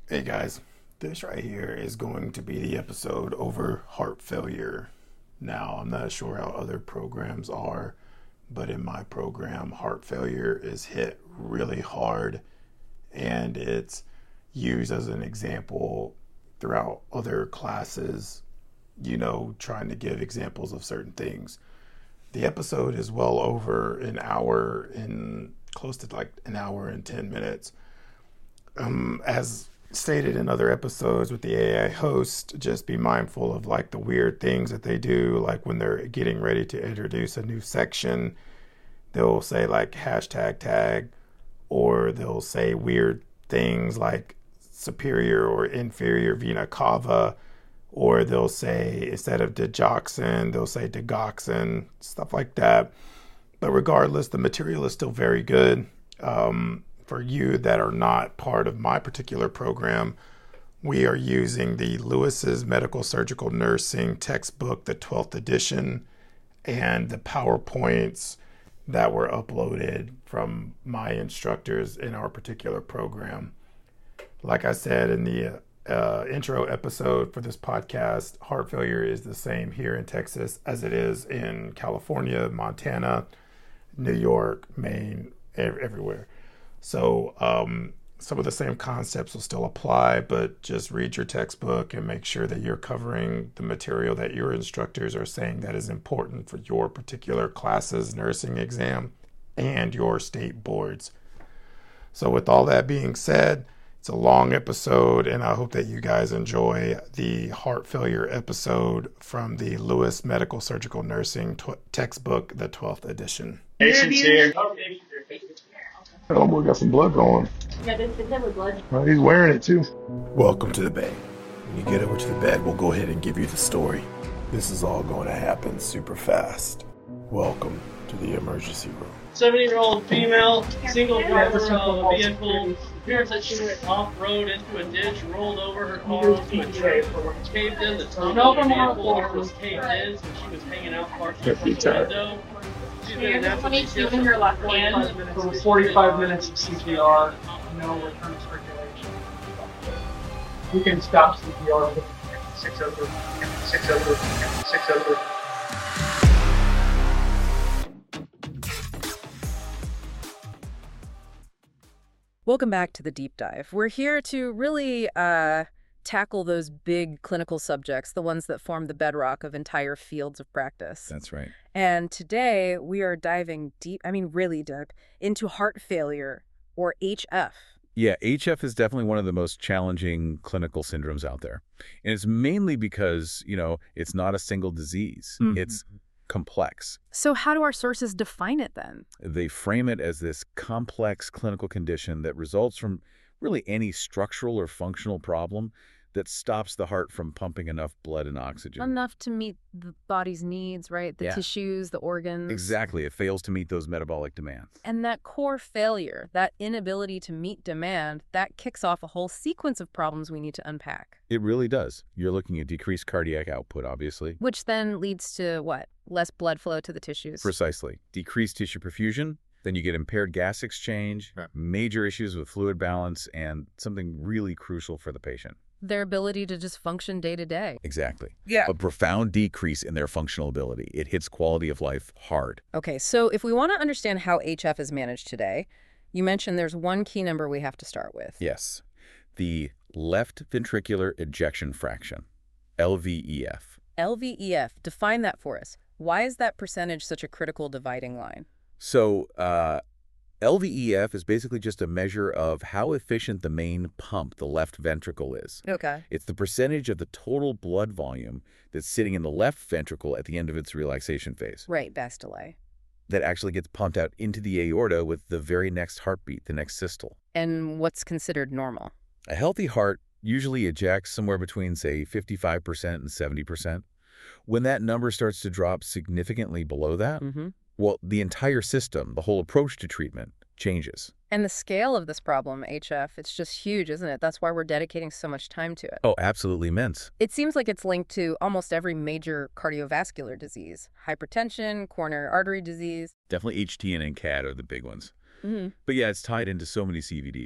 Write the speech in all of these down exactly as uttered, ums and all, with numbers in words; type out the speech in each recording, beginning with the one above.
Hey guys, this right here is going to be the episode over heart failure. Now, I'm not sure how other programs are, but in my program, heart failure is hit really hard and it's used as an example throughout other classes, you know, trying to give examples of certain things. The episode is well over an hour and close to like an hour and ten minutes. Um, as stated in other episodes with the A I host, just be mindful of like the weird things that they do, like when they're getting ready to introduce a new section, they'll say like hashtag tag, or they'll say weird things like superior or inferior vena cava, or they'll say instead of digoxin, they'll say digoxin, stuff like that. But regardless, the material is still very good. Um, For you that are not part of my particular program, we are using the Lewis's Medical Surgical Nursing textbook, the twelfth edition, and the PowerPoints that were uploaded from my instructors in our particular program. Like I said in the uh, intro episode for this podcast, heart failure is the same here in Texas as it is in California, Montana, New York, Maine, ev- everywhere. So um, some of the same concepts will still apply, but just read your textbook and make sure that you're covering the material that your instructors are saying that is important for your particular class's nursing exam and your state boards. So with all that being said, it's a long episode, and I hope that you guys enjoy the heart failure episode from the Lewis Medical Surgical Nursing tw- textbook, the twelfth edition. Patients here. Oh boy, got some blood going. Yeah, there's definitely blood. Well, he's wearing it too. Welcome to the bed. When you get over to the bed, we'll go ahead and give you the story. This is all going to happen super fast. Welcome to the emergency room. seventy-year-old female, single driver of a vehicle, appears that she went off-road into a ditch, rolled over her car into a tree, caved in, the top of the vehicle was caved in, so she was hanging out partially from the window. She's been in natural in your left hand. For forty-five minutes of C P R, no return of circulation. We can stop C P R with six oh three, six oh three, six oh three. Welcome back to the Deep Dive. We're here to really uh, tackle those big clinical subjects, the ones that form the bedrock of entire fields of practice. That's right. And today we are diving deep, I mean really deep, into heart failure, or H F. Yeah, H F is definitely one of the most challenging clinical syndromes out there. And it's mainly because, you know, it's not a single disease. Mm-hmm. It's complex. So how do our sources define it then? They frame it as this complex clinical condition that results from really any structural or functional problem that stops the heart from pumping enough blood and oxygen. Enough to meet the body's needs, right? The Yeah. tissues, the organs. Exactly. It fails to meet those metabolic demands. And that core failure, that inability to meet demand, that kicks off a whole sequence of problems we need to unpack. It really does. You're looking at decreased cardiac output, obviously. Which then leads to what? Less blood flow to the tissues. Precisely. Decreased tissue perfusion. Then you get impaired gas exchange, Right. major issues with fluid balance, and something really crucial for the patient. Their ability to just function day to day. Exactly. Yeah. A profound decrease in their functional ability. It hits quality of life hard. Okay, so if we want to understand how H F is managed today, you mentioned there's one key number we have to start with. Yes. The left ventricular ejection fraction, L V E F. L V E F, define that for us. Why is that percentage such a critical dividing line? So uh, L V E F is basically just a measure of how efficient the main pump, the left ventricle, is. Okay. It's the percentage of the total blood volume that's sitting in the left ventricle at the end of its relaxation phase Right, Best delay. that actually gets pumped out into the aorta with the very next heartbeat, the next systole. And what's considered normal? A healthy heart usually ejects somewhere between, say, fifty-five percent and seventy percent. When that number starts to drop significantly below that, Mm-hmm. well, the entire system, the whole approach to treatment changes. And the scale of this problem, H F, it's just huge, isn't it? That's why we're dedicating so much time to it. Oh, absolutely immense. It seems like it's linked to almost every major cardiovascular disease. Hypertension, coronary artery disease. Definitely H T and N C A D are the big ones. Mm-hmm. But yeah, it's tied into so many C V Ds.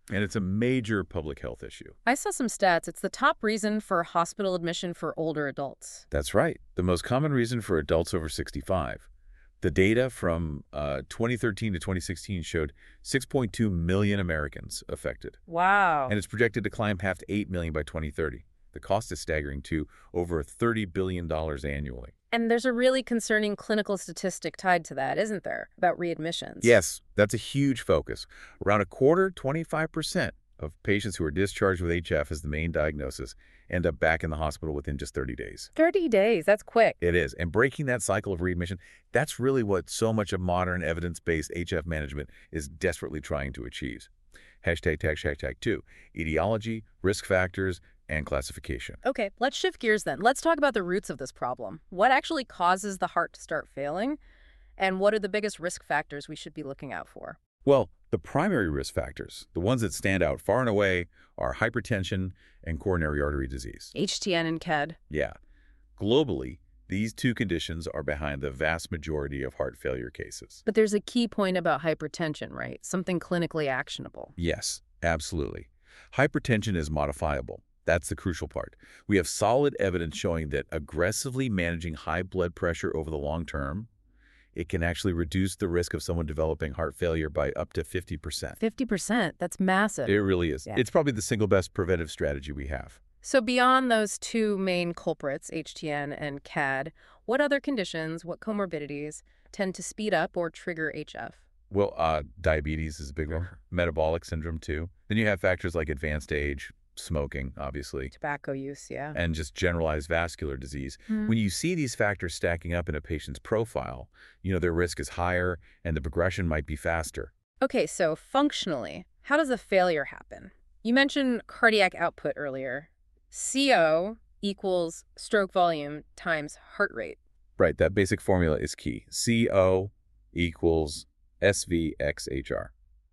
And it's a major public health issue. I saw some stats. It's the top reason for hospital admission for older adults. That's right. The most common reason for adults over sixty-five. The data from uh, twenty thirteen to twenty sixteen showed six point two million Americans affected. Wow. And it's projected to climb half to eight million by twenty thirty. The cost is staggering to over thirty billion dollars annually. And there's a really concerning clinical statistic tied to that, isn't there, about readmissions? Yes, that's a huge focus. Around a quarter, twenty-five percent of patients who are discharged with H F as the main diagnosis end up back in the hospital within just thirty days. thirty days, that's quick. It is. And breaking that cycle of readmission, that's really what so much of modern evidence-based H F management is desperately trying to achieve. Hashtag, tag, hashtag two, etiology, risk factors, and classification. Okay, let's shift gears then. Let's talk about the roots of this problem. What actually causes the heart to start failing? And what are the biggest risk factors we should be looking out for? Well, the primary risk factors, the ones that stand out far and away, are hypertension and coronary artery disease. H T N and C A D. Yeah. Globally, these two conditions are behind the vast majority of heart failure cases. But there's a key point about hypertension, right? Something clinically actionable. Yes, absolutely. Hypertension is modifiable. That's the crucial part. We have solid evidence showing that aggressively managing high blood pressure over the long term, it can actually reduce the risk of someone developing heart failure by up to fifty percent. fifty percent? That's massive. It really is. Yeah. It's probably the single best preventive strategy we have. So beyond those two main culprits, H T N and C A D, what other conditions, what comorbidities tend to speed up or trigger H F? Well, uh, diabetes is a big one. Metabolic syndrome, too. Then you have factors like advanced age, smoking, obviously, Tobacco use, yeah. and just generalized vascular disease. Hmm. When you see these factors stacking up in a patient's profile, you know their risk is higher and the progression might be faster. Okay, so functionally, how does a failure happen? You mentioned cardiac output earlier. C O equals stroke volume times heart rate. Right, that basic formula is key. C O equals S V X H R.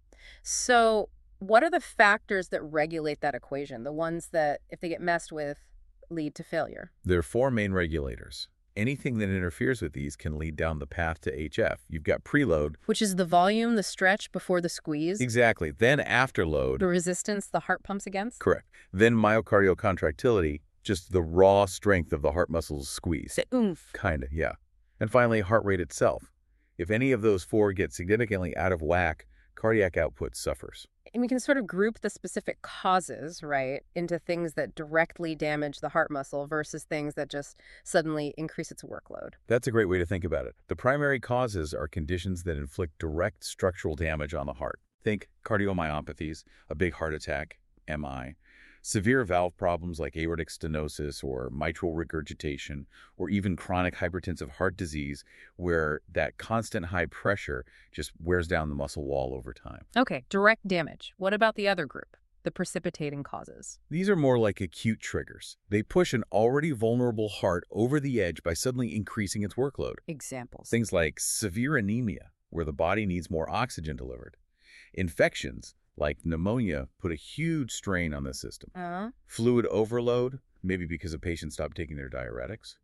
So what are the factors that regulate that equation, the ones that, if they get messed with, lead to failure? There are four main regulators. Anything that interferes with these can lead down the path to H F. You've got preload. Which is the volume, the stretch before the squeeze, Exactly. Then afterload. the resistance the heart pumps against? Correct. Then myocardial contractility, just the raw strength of the heart muscles squeeze. The oomph. Kind of, yeah. And finally, heart rate itself. If any of those four get significantly out of whack, cardiac output suffers. And we can sort of group the specific causes, right, into things that directly damage the heart muscle versus things that just suddenly increase its workload. That's a great way to think about it. The primary causes are conditions that inflict direct structural damage on the heart. Think cardiomyopathies, a big heart attack, M I, severe valve problems like aortic stenosis or mitral regurgitation, or even chronic hypertensive heart disease where that constant high pressure just wears down the muscle wall over time. Okay, direct damage. What about the other group, the precipitating causes? These are more like acute triggers. They push an already vulnerable heart over the edge by suddenly increasing its workload. Examples. Things like severe anemia, where the body needs more oxygen delivered. Infections, like pneumonia, put a huge strain on the system. Uh, Fluid overload, maybe because a patient stopped taking their diuretics.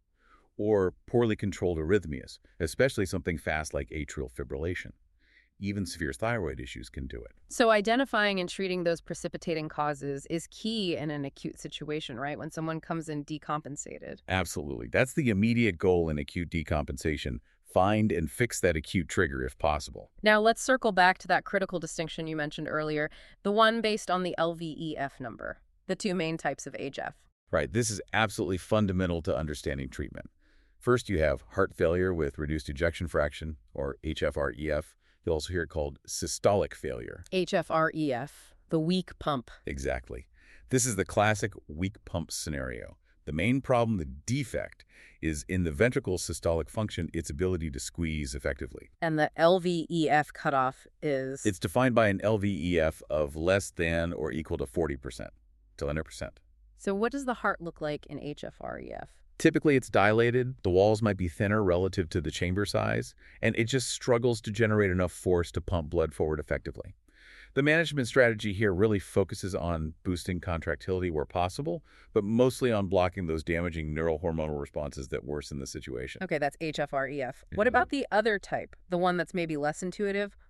Or poorly controlled arrhythmias, especially something fast like atrial fibrillation. Even severe thyroid issues can do it. so identifying and treating those precipitating causes is key in an acute situation, right? When someone comes in decompensated. Absolutely. That's the immediate goal in acute decompensation. Find and fix that acute trigger if possible. Now let's circle back to that critical distinction you mentioned earlier, the one based on the L V E F number, the two main types of H F. Right, this is absolutely fundamental to understanding treatment. First, you have heart failure with reduced ejection fraction, or H F R E F. You'll also hear it called systolic failure. H F R E F, the weak pump. Exactly. This is the classic weak pump scenario. The main problem, the defect, is in the ventricle's systolic function, its ability to squeeze effectively. And the L V E F cutoff is? It's defined by an L V E F of less than or equal to forty percent, to one hundred percent. So what does the heart look like in H F R E F? Typically, it's dilated, the walls might be thinner relative to the chamber size, and it just struggles to generate enough force to pump blood forward effectively. The management strategy here really focuses on boosting contractility where possible, but mostly on blocking those damaging neurohormonal responses that worsen the situation. Okay, that's H F R E F. Yeah. What about the other type, the one that's maybe less intuitive,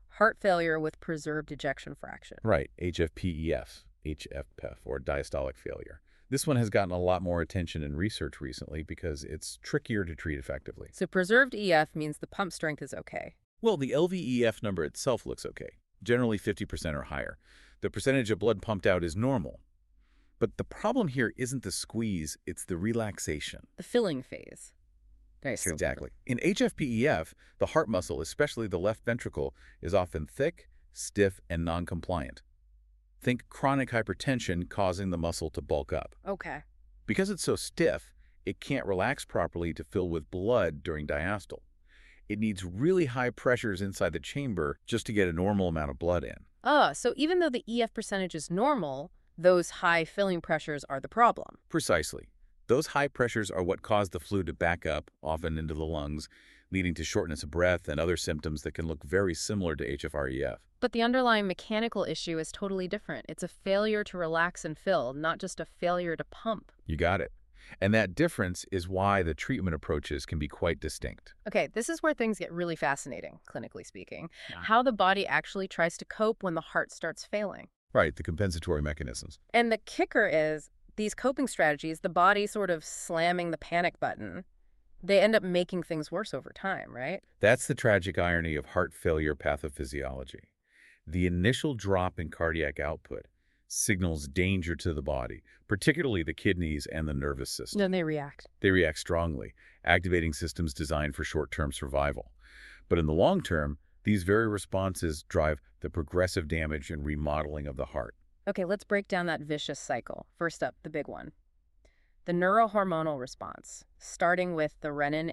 heart failure with preserved ejection fraction. Right, H F P E F, H F P E F, or diastolic failure. This one has gotten a lot more attention in research recently because it's trickier to treat effectively. So preserved E F means the pump strength is okay. Well, the L V E F number itself looks okay, generally fifty percent or higher. The percentage of blood pumped out is normal. But the problem here isn't the squeeze, it's the relaxation. The filling phase. Very simple. Exactly. In H F P E F, the heart muscle, especially the left ventricle, is often thick, stiff, and non-compliant. Think chronic hypertension causing the muscle to bulk up. Okay. Because it's so stiff, it can't relax properly to fill with blood during diastole. It needs really high pressures inside the chamber just to get a normal amount of blood in. Ah, so even though the E F percentage is normal, those high filling pressures are the problem. Precisely. Those high pressures are what cause the fluid to back up, often into the lungs, leading to shortness of breath and other symptoms that can look very similar to H F R E F. But the underlying mechanical issue is totally different. It's a failure to relax and fill, not just a failure to pump. You got it. And that difference is why the treatment approaches can be quite distinct. Okay, this is where things get really fascinating, clinically speaking. Yeah. How the body actually tries to cope when the heart starts failing. Right, the compensatory mechanisms. And the kicker is, these coping strategies, the body sort of slamming the panic button, they end up making things worse over time, right? That's the tragic irony of heart failure pathophysiology. The initial drop in cardiac output signals danger to the body, particularly the kidneys and the nervous system. Then they react. They react strongly, activating systems designed for short-term survival. But in the long term, these very responses drive the progressive damage and remodeling of the heart. Okay, let's break down that vicious cycle. First up, the big one. The neurohormonal response, starting with the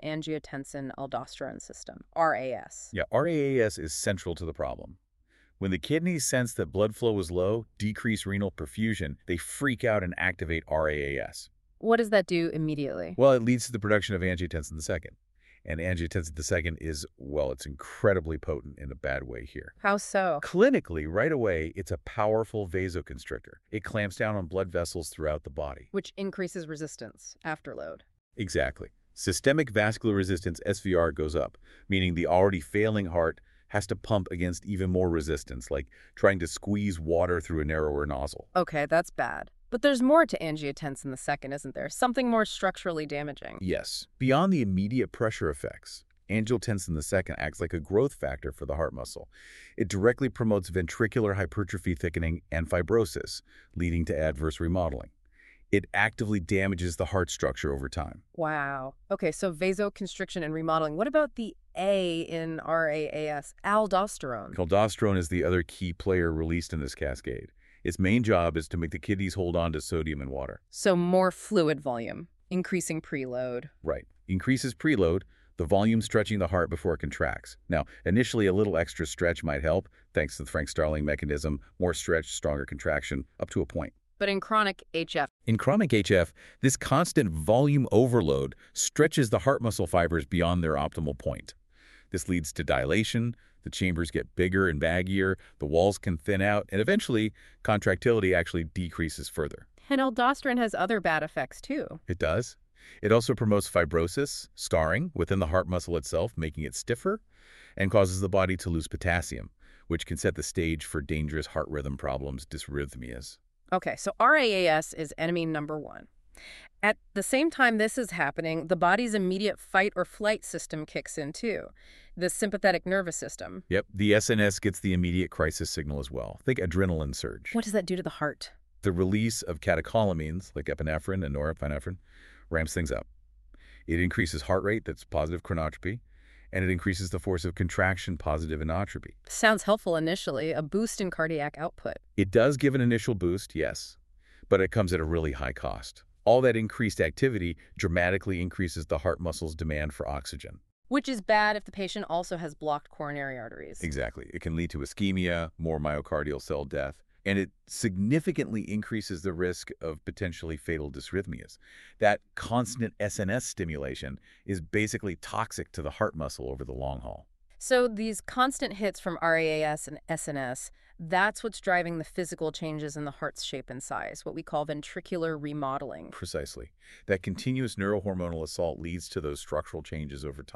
renin-angiotensin-aldosterone system, R A S. Yeah, R A S is central to the problem. When the kidneys sense that blood flow is low, decreased renal perfusion, they freak out and activate R A S. What does that do immediately? Well, it leads to the production of angiotensin the second. And angiotensin the second is, well, it's incredibly potent in a bad way here. How so? Clinically, right away, it's a powerful vasoconstrictor. It clamps down on blood vessels throughout the body. Which increases resistance after load. Exactly. Systemic vascular resistance, S V R, goes up, meaning the already failing heart has to pump against even more resistance, like trying to squeeze water through a narrower nozzle. Okay, that's bad. But there's more to angiotensin the second, isn't there? Something more structurally damaging. Yes. Beyond the immediate pressure effects, angiotensin the second acts like a growth factor for the heart muscle. It directly promotes ventricular hypertrophy thickening and fibrosis, leading to adverse remodeling. It actively damages the heart structure over time. Wow. Okay, so vasoconstriction and remodeling. What about the A in R A A S, aldosterone? Aldosterone is the other key player released in this cascade. Its main job is to make the kidneys hold on to sodium and water. So more fluid volume, increasing preload. Right. Increases preload, the volume stretching the heart before it contracts. Now, initially a little extra stretch might help, thanks to the Frank Starling mechanism, more stretch, stronger contraction, up to a point. But in chronic H F? In chronic H F, this constant volume overload stretches the heart muscle fibers beyond their optimal point. This leads to dilation, the chambers get bigger and baggier, the walls can thin out, and eventually, contractility actually decreases further. And aldosterone has other bad effects too. It does. It also promotes fibrosis, scarring within the heart muscle itself, making it stiffer, and causes the body to lose potassium, which can set the stage for dangerous heart rhythm problems, dysrhythmias. Okay, so R A A S is enemy number one. At the same time this is happening, the body's immediate fight or flight system kicks in too. The sympathetic nervous system. Yep, the S N S gets the immediate crisis signal as well. Think adrenaline surge. What does that do to the heart? The release of catecholamines, like epinephrine and norepinephrine, ramps things up. It increases heart rate, that's positive chronotropy, and it increases the force of contraction, positive inotropy. Sounds helpful initially, a boost in cardiac output. It does give an initial boost, yes, but it comes at a really high cost. All that increased activity dramatically increases the heart muscle's demand for oxygen. Which is bad if the patient also has blocked coronary arteries. Exactly. It can lead to ischemia, more myocardial cell death, and it significantly increases the risk of potentially fatal dysrhythmias. That constant S N S stimulation is basically toxic to the heart muscle over the long haul. So these constant hits from R A A S and S N S, that's what's driving the physical changes in the heart's shape and size, what we call ventricular remodeling. Precisely. That continuous neurohormonal assault leads to those structural changes over time.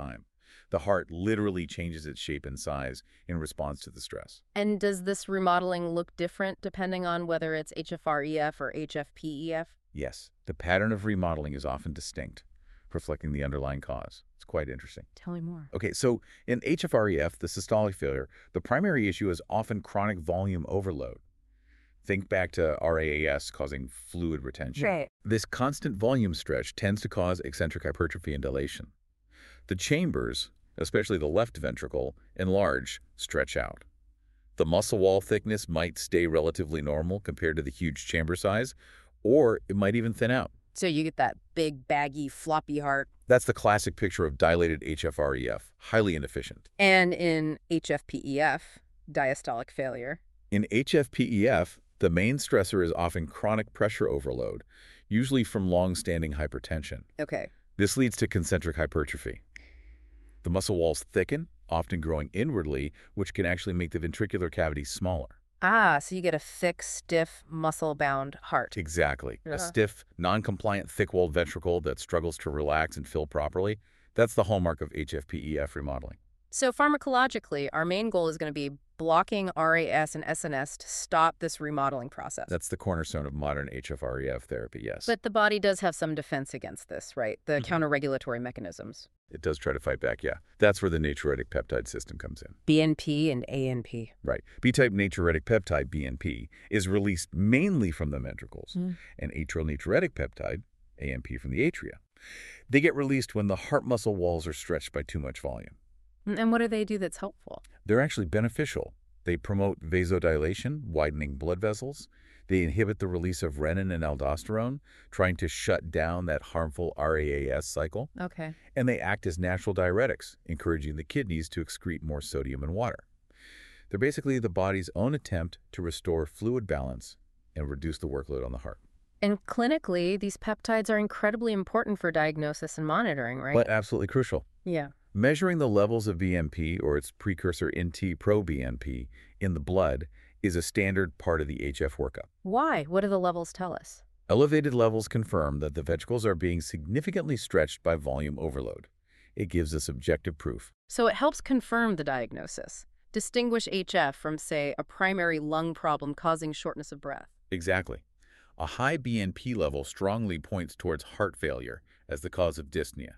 The heart literally changes its shape and size in response to the stress. And does this remodeling look different depending on whether it's H F R E F or H F P E F? Yes, the pattern of remodeling is often distinct, reflecting the underlying cause. It's quite interesting. Tell me more. Okay, so in H F R E F, the systolic failure, the primary issue is often chronic volume overload. Think back to R A A S causing fluid retention. Right. This constant volume stretch tends to cause eccentric hypertrophy and dilation. The chambers, especially the left ventricle, enlarge, stretch out. The muscle wall thickness might stay relatively normal compared to the huge chamber size, or it might even thin out. So you get that big, baggy, floppy heart. That's the classic picture of dilated H F R E F, highly inefficient. And in H F P E F, diastolic failure. In H F P E F, the main stressor is often chronic pressure overload, usually from long-standing hypertension. Okay. This leads to concentric hypertrophy. The muscle walls thicken, often growing inwardly, which can actually make the ventricular cavity smaller. Ah, so you get a thick, stiff, muscle-bound heart. Exactly. Yeah. A stiff, non-compliant, thick-walled ventricle that struggles to relax and fill properly. That's the hallmark of H F P E F remodeling. So pharmacologically, our main goal is going to be blocking R A S and S N S to stop this remodeling process. That's the cornerstone of modern H F R E F therapy, yes. But the body does have some defense against this, right? The Mhm. counter-regulatory mechanisms. It does try to fight back, yeah. That's where the natriuretic peptide system comes in. B N P and A N P. Right. B-type natriuretic peptide, B N P, is released mainly from the ventricles, Mm. and atrial natriuretic peptide, A N P, from the atria. They get released when the heart muscle walls are stretched by too much volume. And what do they do that's helpful? They're actually beneficial. They promote vasodilation, widening blood vessels. They inhibit the release of renin and aldosterone, trying to shut down that harmful R A A S cycle. Okay. And they act as natural diuretics, encouraging the kidneys to excrete more sodium and water. They're basically the body's own attempt to restore fluid balance and reduce the workload on the heart. And clinically, these peptides are incredibly important for diagnosis and monitoring, right? But absolutely crucial. Yeah. Measuring the levels of B N P, or its precursor N T-pro B N P, in the blood is a standard part of the H F workup. Why? What do the levels tell us? Elevated levels confirm that the ventricles are being significantly stretched by volume overload. It gives us objective proof. So it helps confirm the diagnosis. Distinguish H F from, say, a primary lung problem causing shortness of breath. Exactly. A high B N P level strongly points towards heart failure as the cause of dyspnea.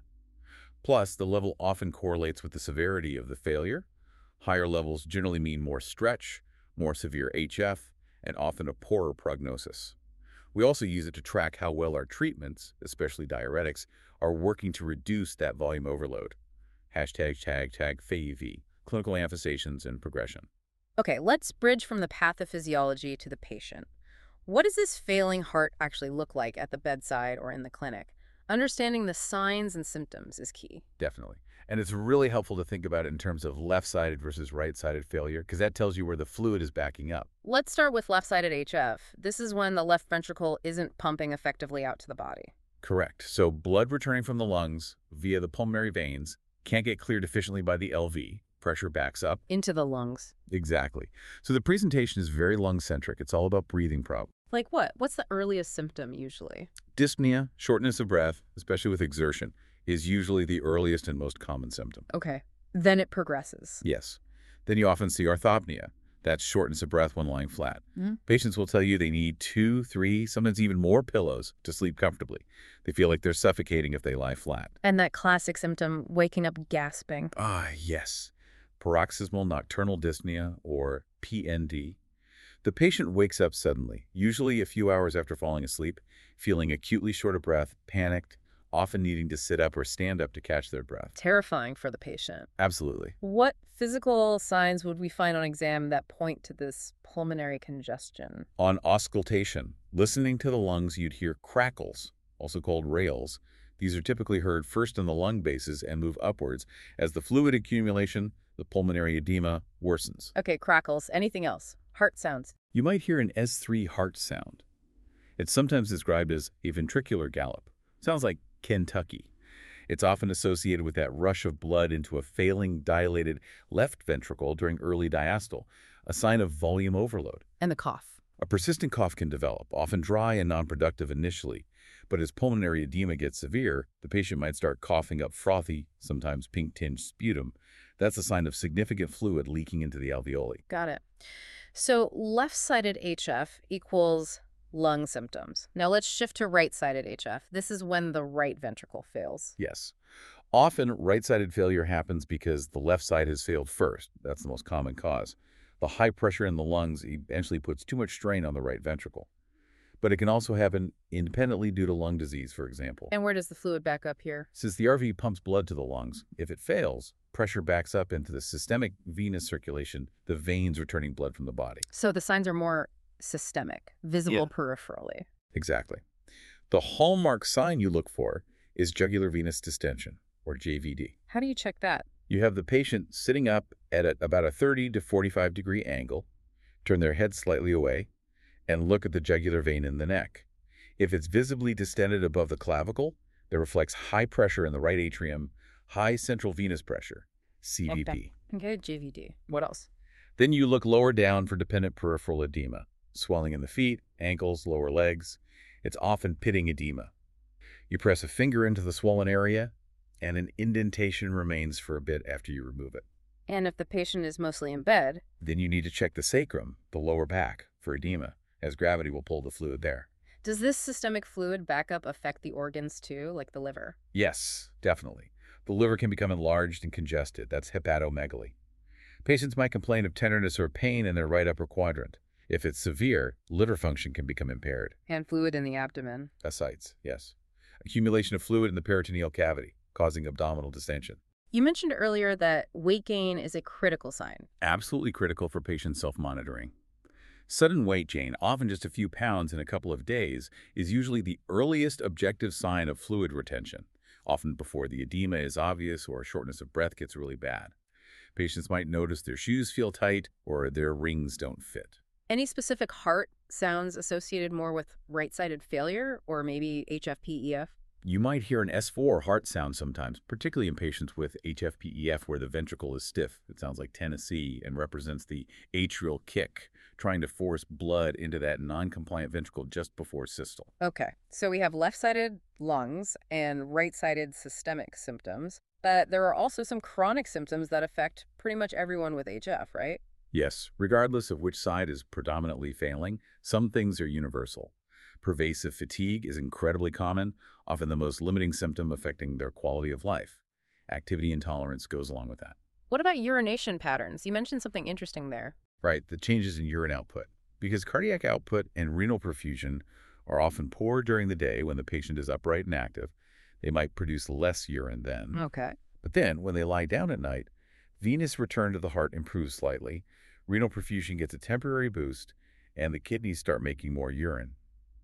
Plus, the level often correlates with the severity of the failure. Higher levels generally mean more stretch, more severe H F, and often a poorer prognosis. We also use it to track how well our treatments, especially diuretics, are working to reduce that volume overload. Hashtag tag tag F A V, clinical manifestations and progression. Okay, let's bridge from the pathophysiology to the patient. What does this failing heart actually look like at the bedside or in the clinic? Understanding the signs and symptoms is key. Definitely. And it's really helpful to think about it in terms of left-sided versus right-sided failure, because that tells you where the fluid is backing up. Let's start with left-sided H F. This is when the left ventricle isn't pumping effectively out to the body. Correct. So blood returning from the lungs via the pulmonary veins can't get cleared efficiently by the L V. Pressure backs up. Into the lungs. Exactly. So the presentation is very lung-centric. It's all about breathing problems. Like what? What's the earliest symptom usually? Dyspnea, shortness of breath, especially with exertion, is usually the earliest and most common symptom. Okay. Then it progresses. Yes. Then you often see orthopnea. That's shortness of breath when lying flat. Mm-hmm. Patients will tell you they need two, three, sometimes even more pillows to sleep comfortably. They feel like they're suffocating if they lie flat. And that classic symptom, waking up gasping. Ah, yes. Paroxysmal nocturnal dyspnea, or P N D. The patient wakes up suddenly, usually a few hours after falling asleep, feeling acutely short of breath, panicked, often needing to sit up or stand up to catch their breath. Terrifying for the patient. Absolutely. What physical signs would we find on exam that point to this pulmonary congestion? On auscultation, listening to the lungs, you'd hear crackles, also called rales. These are typically heard first in the lung bases and move upwards as the fluid accumulation, the pulmonary edema, worsens. Okay, crackles. Anything else? Heart sounds. You might hear an S three heart sound. It's sometimes described as a ventricular gallop. Sounds like Kentucky. It's often associated with that rush of blood into a failing, dilated left ventricle during early diastole, a sign of volume overload. And the cough. A persistent cough can develop, often dry and non-productive initially, but as pulmonary edema gets severe, the patient might start coughing up frothy, sometimes pink-tinged sputum. That's a sign of significant fluid leaking into the alveoli. Got it. So left-sided H F equals lung symptoms. Now let's shift to right-sided H F. This is when the right ventricle fails. Yes. Often, right-sided failure happens because the left side has failed first. That's the most common cause. The high pressure in the lungs eventually puts too much strain on the right ventricle. But it can also happen independently due to lung disease, for example. And where does the fluid back up here? Since the R V pumps blood to the lungs, if it fails, pressure backs up into the systemic venous circulation, the veins returning blood from the body. So the signs are more systemic, visible Yeah. peripherally. Exactly. The hallmark sign you look for is jugular venous distension, or J V D. How do you check that? You have the patient sitting up at a, about a thirty to forty-five degree angle, turn their head slightly away, and look at the jugular vein in the neck. If it's visibly distended above the clavicle, that reflects high pressure in the right atrium, high central venous pressure, C V P. Okay, okay J V D. What else? Then you look lower down for dependent peripheral edema, swelling in the feet, ankles, lower legs. It's often pitting edema. You press a finger into the swollen area, and an indentation remains for a bit after you remove it. And if the patient is mostly in bed, Then you need to check the sacrum, the lower back, for edema, as gravity will pull the fluid there. does this systemic fluid backup affect the organs too, like the liver? Yes, definitely. The liver can become enlarged and congested. That's hepatomegaly. Patients might complain of tenderness or pain in their right upper quadrant. If it's severe, liver function can become impaired. And fluid in the abdomen. Ascites, yes. Accumulation of fluid in the peritoneal cavity, causing abdominal distension. You mentioned earlier that weight gain is a critical sign. Absolutely critical for patient self-monitoring. Sudden weight gain, often just a few pounds in a couple of days, is usually the earliest objective sign of fluid retention, often before the edema is obvious or shortness of breath gets really bad. Patients might notice their shoes feel tight or their rings don't fit. Any specific heart sounds associated more with right-sided failure or maybe H F P E F? You might hear an S four heart sound sometimes, particularly in patients with H F P E F where the ventricle is stiff. It sounds like Tennessee and represents the atrial kick, trying to force blood into that non-compliant ventricle just before systole. Okay, so we have left-sided lungs and right-sided systemic symptoms, but there are also some chronic symptoms that affect pretty much everyone with H F, right? Yes, regardless of which side is predominantly failing, some things are universal. Pervasive fatigue is incredibly common, often the most limiting symptom affecting their quality of life. Activity intolerance goes along with that. What about urination patterns? You mentioned something interesting there. Right, the changes in urine output. Because cardiac output and renal perfusion are often poor during the day when the patient is upright and active, they might produce less urine then. Okay. But then, when they lie down at night, venous return to the heart improves slightly, renal perfusion gets a temporary boost, and the kidneys start making more urine.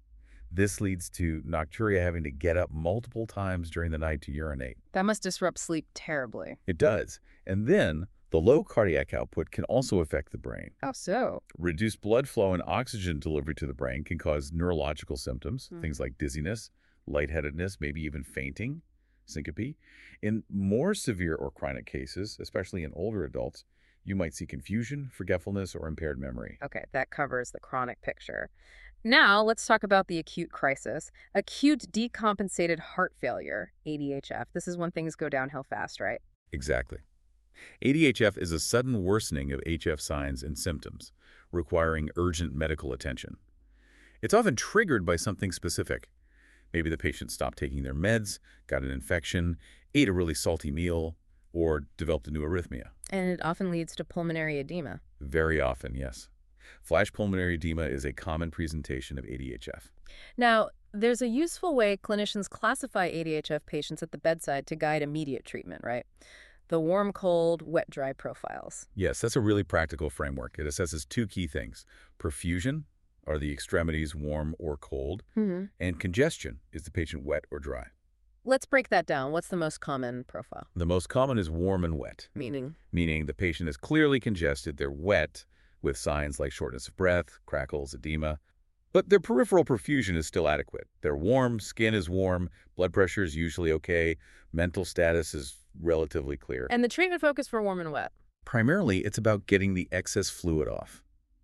This leads to nocturia having to get up multiple times during the night to urinate. That must disrupt sleep terribly. It does. And then, the low cardiac output can also affect the brain. How so? Reduced blood flow and oxygen delivery to the brain can cause neurological symptoms, Hmm. things like dizziness, lightheadedness, maybe even fainting, syncope. In more severe or chronic cases, especially in older adults, you might see confusion, forgetfulness, or impaired memory. Okay, that covers the chronic picture. Now, let's talk about the acute crisis. Acute decompensated heart failure, A D H F. This is when things go downhill fast, right? Exactly. A D H F is a sudden worsening of H F signs and symptoms, requiring urgent medical attention. It's often triggered by something specific. Maybe the patient stopped taking their meds, got an infection, ate a really salty meal, or developed a new arrhythmia. And it often leads to pulmonary edema. Very often, yes. Flash pulmonary edema is a common presentation of A D H F. Now, there's a useful way clinicians classify A D H F patients at the bedside to guide immediate treatment, right? The warm, cold, wet, dry profiles. Yes, that's a really practical framework. It assesses two key things. Perfusion, are the extremities warm or cold? Mm-hmm. And congestion, is the patient wet or dry? Let's break that down. What's the most common profile? The most common is warm and wet, Meaning? meaning the patient is clearly congested, they're wet, with signs like shortness of breath, crackles, edema, but their peripheral perfusion is still adequate. They're warm, skin is warm, blood pressure is usually okay, mental status is relatively clear. And the treatment focus for warm and wet. Primarily, it's about getting the excess fluid off.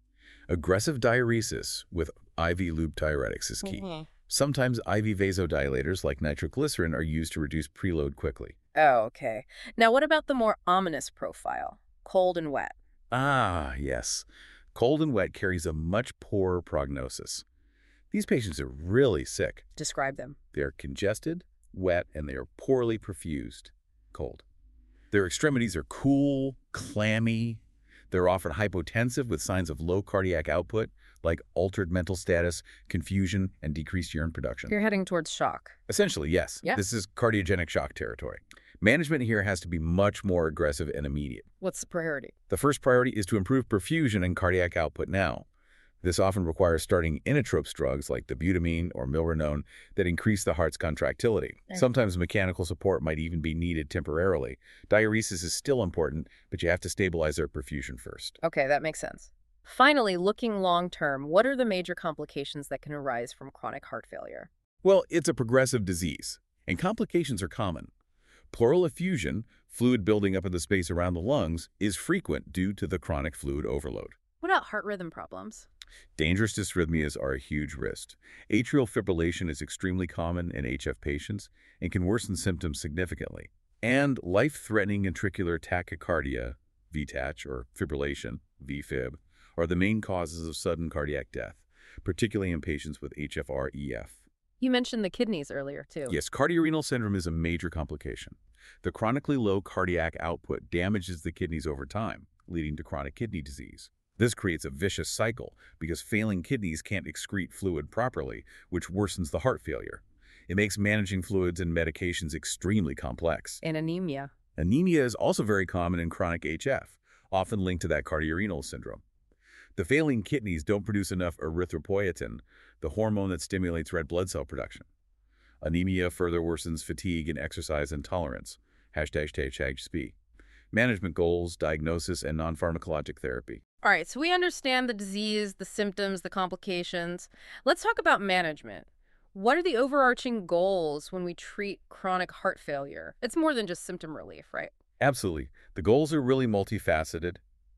Aggressive diuresis with I V loop diuretics is key. Mhm. Sometimes I V vasodilators like nitroglycerin are used to reduce preload quickly. Oh, okay. Now, what about the more ominous profile? Cold and wet. Ah, yes. Cold and wet carries a much poorer prognosis. These patients are really sick. Describe them. They are congested, wet, and they are poorly perfused. Cold. Their extremities are cool, clammy. They're often hypotensive with signs of low cardiac output, like altered mental status, confusion, and decreased urine production. You're heading towards shock. Essentially, yes. Yeah. This is cardiogenic shock territory. Management here has to be much more aggressive and immediate. What's the priority? The first priority is to improve perfusion and cardiac output now. This often requires starting inotropes drugs like dobutamine or milrinone that increase the heart's contractility. Okay. Sometimes mechanical support might even be needed temporarily. Diuresis is still important, but you have to stabilize their perfusion first. Okay, that makes sense. Finally, looking long-term, what are the major complications that can arise from chronic heart failure? Well, it's a progressive disease, and complications are common. Pleural effusion, fluid building up in the space around the lungs, is frequent due to the chronic fluid overload. What about heart rhythm problems? Dangerous dysrhythmias are a huge risk. Atrial fibrillation is extremely common in H F patients and can worsen symptoms significantly. And life-threatening ventricular tachycardia, V TACH, or fibrillation, V fib, are the main causes of sudden cardiac death, particularly in patients with H F R E F. You mentioned the kidneys earlier, too. Yes, cardiorenal syndrome is a major complication. The chronically low cardiac output damages the kidneys over time, leading to chronic kidney disease. This creates a vicious cycle because failing kidneys can't excrete fluid properly, which worsens the heart failure. It makes managing fluids and medications extremely complex. And anemia. Anemia is also very common in chronic H F, often linked to that cardiorenal syndrome. The failing kidneys don't produce enough erythropoietin, the hormone that stimulates red blood cell production. Anemia further worsens fatigue and exercise intolerance. Hashtag hashtag S P I. Management goals, diagnosis, and non-pharmacologic therapy. All right, so we understand the disease, the symptoms, the complications. Let's talk about management. What are the overarching goals when we treat chronic heart failure? It's more than just symptom relief, right? Absolutely. The goals are really multifaceted.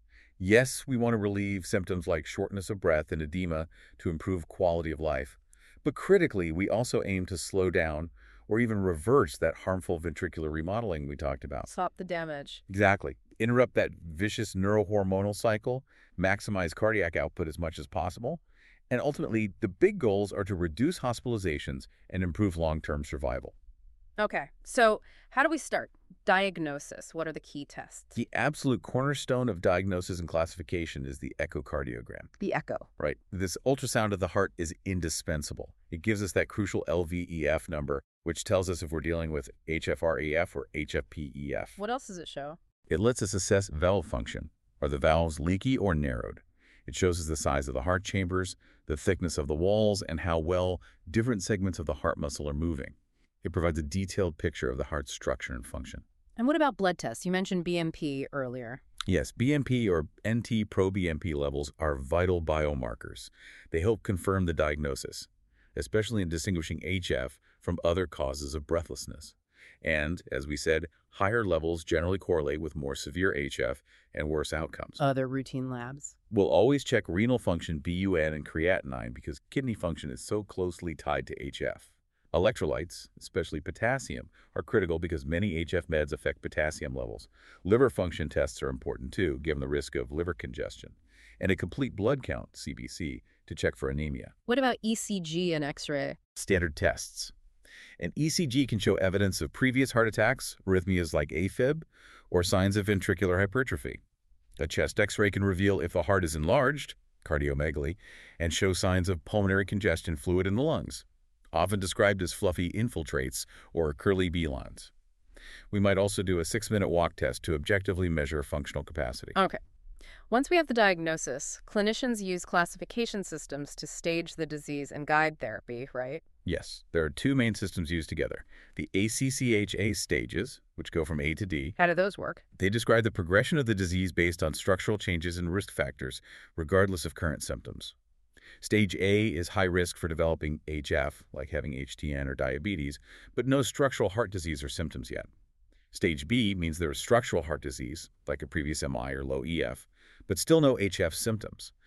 Yes, we want to relieve symptoms like shortness of breath and edema to improve quality of life. But critically, we also aim to slow down or even reverse that harmful ventricular remodeling we talked about. Stop the damage. Exactly. Interrupt that vicious neurohormonal cycle, maximize cardiac output as much as possible, and ultimately, the big goals are to reduce hospitalizations and improve long-term survival. Okay, so how do we start? Diagnosis. What are the key tests? The absolute cornerstone of diagnosis and classification is the echocardiogram. The echo. Right. This ultrasound of the heart is indispensable. It gives us that crucial L V E F number, which tells us if we're dealing with H F R E F or H F P E F. What else does it show? It lets us assess valve function. Are the valves leaky or narrowed? It shows us the size of the heart chambers, the thickness of the walls, and how well different segments of the heart muscle are moving. It provides a detailed picture of the heart's structure and function. And what about blood tests? You mentioned B M P earlier. Yes, B M P or N T-pro-B M P levels are vital biomarkers. They help confirm the diagnosis, especially in distinguishing H F from other causes of breathlessness. And, as we said, higher levels generally correlate with more severe H F and worse outcomes. Other routine labs. We'll always check renal function, B U N, and creatinine because kidney function is so closely tied to H F. Electrolytes, especially potassium, are critical because many H F meds affect potassium levels. Liver function tests are important too, given the risk of liver congestion. And a complete blood count, C B C, to check for anemia. What about E C G and X-ray? Standard tests. An E C G can show evidence of previous heart attacks, arrhythmias like AFib, or signs of ventricular hypertrophy. A chest X-ray can reveal if the heart is enlarged, cardiomegaly, and show signs of pulmonary congestion fluid in the lungs, often described as fluffy infiltrates or curly B-lines. We might also do a six-minute walk test to objectively measure functional capacity. Okay. Once we have the diagnosis, clinicians use classification systems to stage the disease and guide therapy, right? Yes, there are two main systems used together. The A C C H A stages, which go from A to D. How do those work? They describe the progression of the disease based on structural changes and risk factors, regardless of current symptoms. Stage A is high risk for developing H F, like having H T N or diabetes, but no structural heart disease or symptoms yet. Stage B means there is structural heart disease, like a previous M I or low E F, but still no H F symptoms.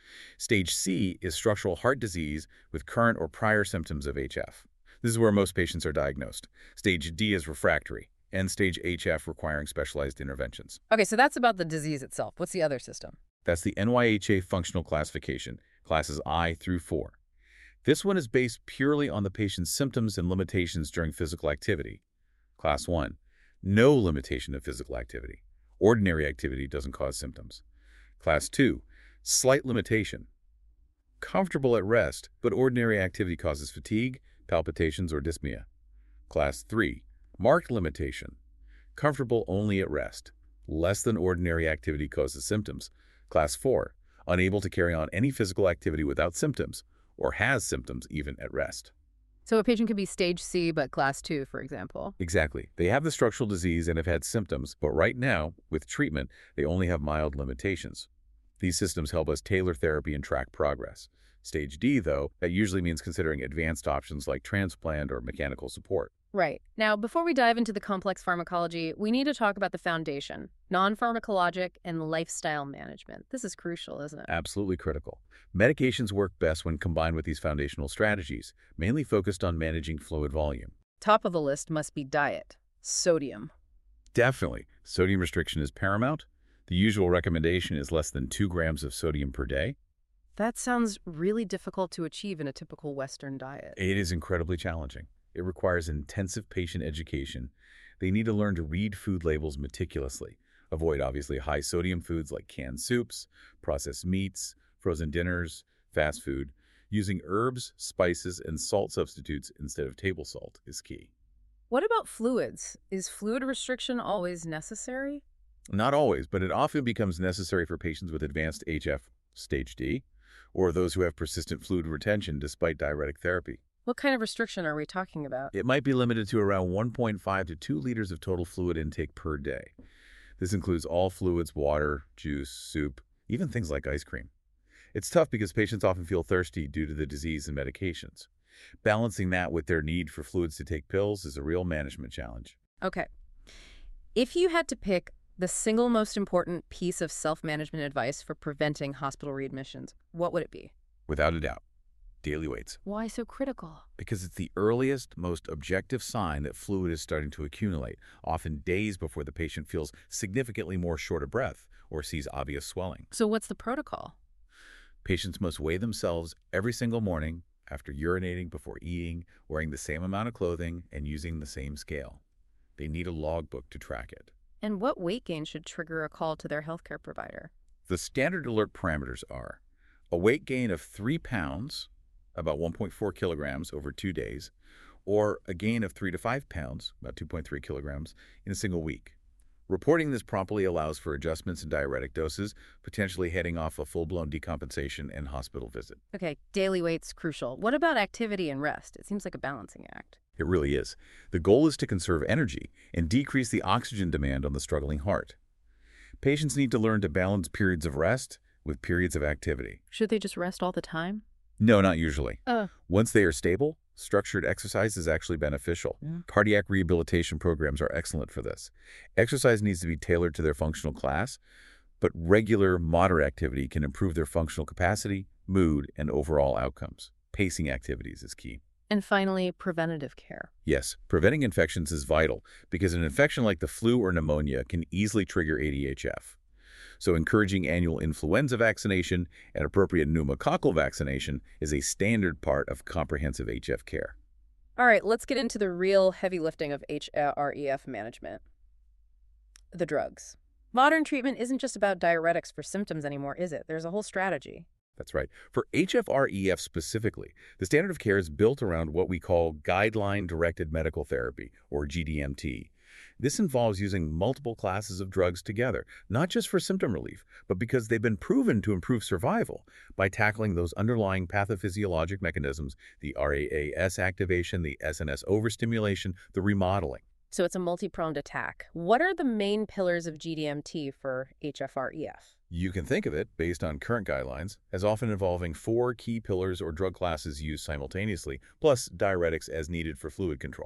Stage C is structural heart disease with current or prior symptoms of H F. This is where most patients are diagnosed. Stage D is refractory, and stage H F requiring specialized interventions. Okay, so that's about the disease itself. What's the other system? That's the N Y H A functional classification, classes I through four. This one is based purely on the patient's symptoms and limitations during physical activity. Class one, no limitation of physical activity. Ordinary activity doesn't cause symptoms. Class two, slight limitation. Comfortable at rest, but ordinary activity causes fatigue, palpitations, or dyspnea. Class three, marked limitation. Comfortable only at rest. Less than ordinary activity causes symptoms. Class four, unable to carry on any physical activity without symptoms, or has symptoms even at rest. So a patient could be stage C, but class two, for example. Exactly. They have the structural disease and have had symptoms, but right now, with treatment, they only have mild limitations. These systems help us tailor therapy and track progress. Stage D, though, that usually means considering advanced options like transplant or mechanical support. Right. Now, before we dive into the complex pharmacology, we need to talk about the foundation, non-pharmacologic and lifestyle management. This is crucial, isn't it? Absolutely critical. Medications work best when combined with these foundational strategies, mainly focused on managing fluid volume. Top of the list must be diet, sodium. Definitely. Sodium restriction is paramount. The usual recommendation is less than two grams of sodium per day. That sounds really difficult to achieve in a typical Western diet. It is incredibly challenging. It requires intensive patient education. They need to learn to read food labels meticulously. Avoid, obviously, high sodium foods like canned soups, processed meats, frozen dinners, fast food. Using herbs, spices, and salt substitutes instead of table salt is key. What about fluids? Is fluid restriction always necessary? Not always, but it often becomes necessary for patients with advanced H F, stage D, or those who have persistent fluid retention despite diuretic therapy. What kind of restriction are we talking about? It might be limited to around one point five to two liters of total fluid intake per day. This includes all fluids, water, juice, soup, even things like ice cream. It's tough because patients often feel thirsty due to the disease and medications. Balancing that with their need for fluids to take pills is a real management challenge. Okay. If you had to pick the single most important piece of self-management advice for preventing hospital readmissions, what would it be? Without a doubt, daily weights. Why so critical? Because it's the earliest, most objective sign that fluid is starting to accumulate, often days before the patient feels significantly more short of breath or sees obvious swelling. So what's the protocol? Patients must weigh themselves every single morning after urinating, before eating, wearing the same amount of clothing, and using the same scale. They need a logbook to track it. And what weight gain should trigger a call to their healthcare provider? The standard alert parameters are a weight gain of three pounds, about one point four kilograms over two days, or a gain of three to five pounds, about two point three kilograms, in a single week. Reporting this promptly allows for adjustments in diuretic doses, potentially heading off a full-blown decompensation and hospital visit. Okay, daily weight's crucial. What about activity and rest? It seems like a balancing act. It really is. The goal is to conserve energy and decrease the oxygen demand on the struggling heart. Patients need to learn to balance periods of rest with periods of activity. Should they just rest all the time? No, not usually. Uh. Once they are stable, structured exercise is actually beneficial. Yeah. Cardiac rehabilitation programs are excellent for this. Exercise needs to be tailored to their functional class, but regular, moderate activity can improve their functional capacity, mood, and overall outcomes. Pacing activities is key. And finally, preventative care. Yes, preventing infections is vital because an infection like the flu or pneumonia can easily trigger A D H F. So encouraging annual influenza vaccination and appropriate pneumococcal vaccination is a standard part of comprehensive H F care. All right, let's get into the real heavy lifting of H R E F management. The drugs. Modern treatment isn't just about diuretics for symptoms anymore, is it? There's a whole strategy. That's right. For H F R E F specifically, the standard of care is built around what we call guideline-directed medical therapy, or G D M T. This involves using multiple classes of drugs together, not just for symptom relief, but because they've been proven to improve survival by tackling those underlying pathophysiologic mechanisms, the R A A S activation, the S N S overstimulation, the remodeling. So it's a multi-pronged attack. What are the main pillars of G D M T for H F R E F? You can think of it, based on current guidelines, as often involving four key pillars or drug classes used simultaneously, plus diuretics as needed for fluid control.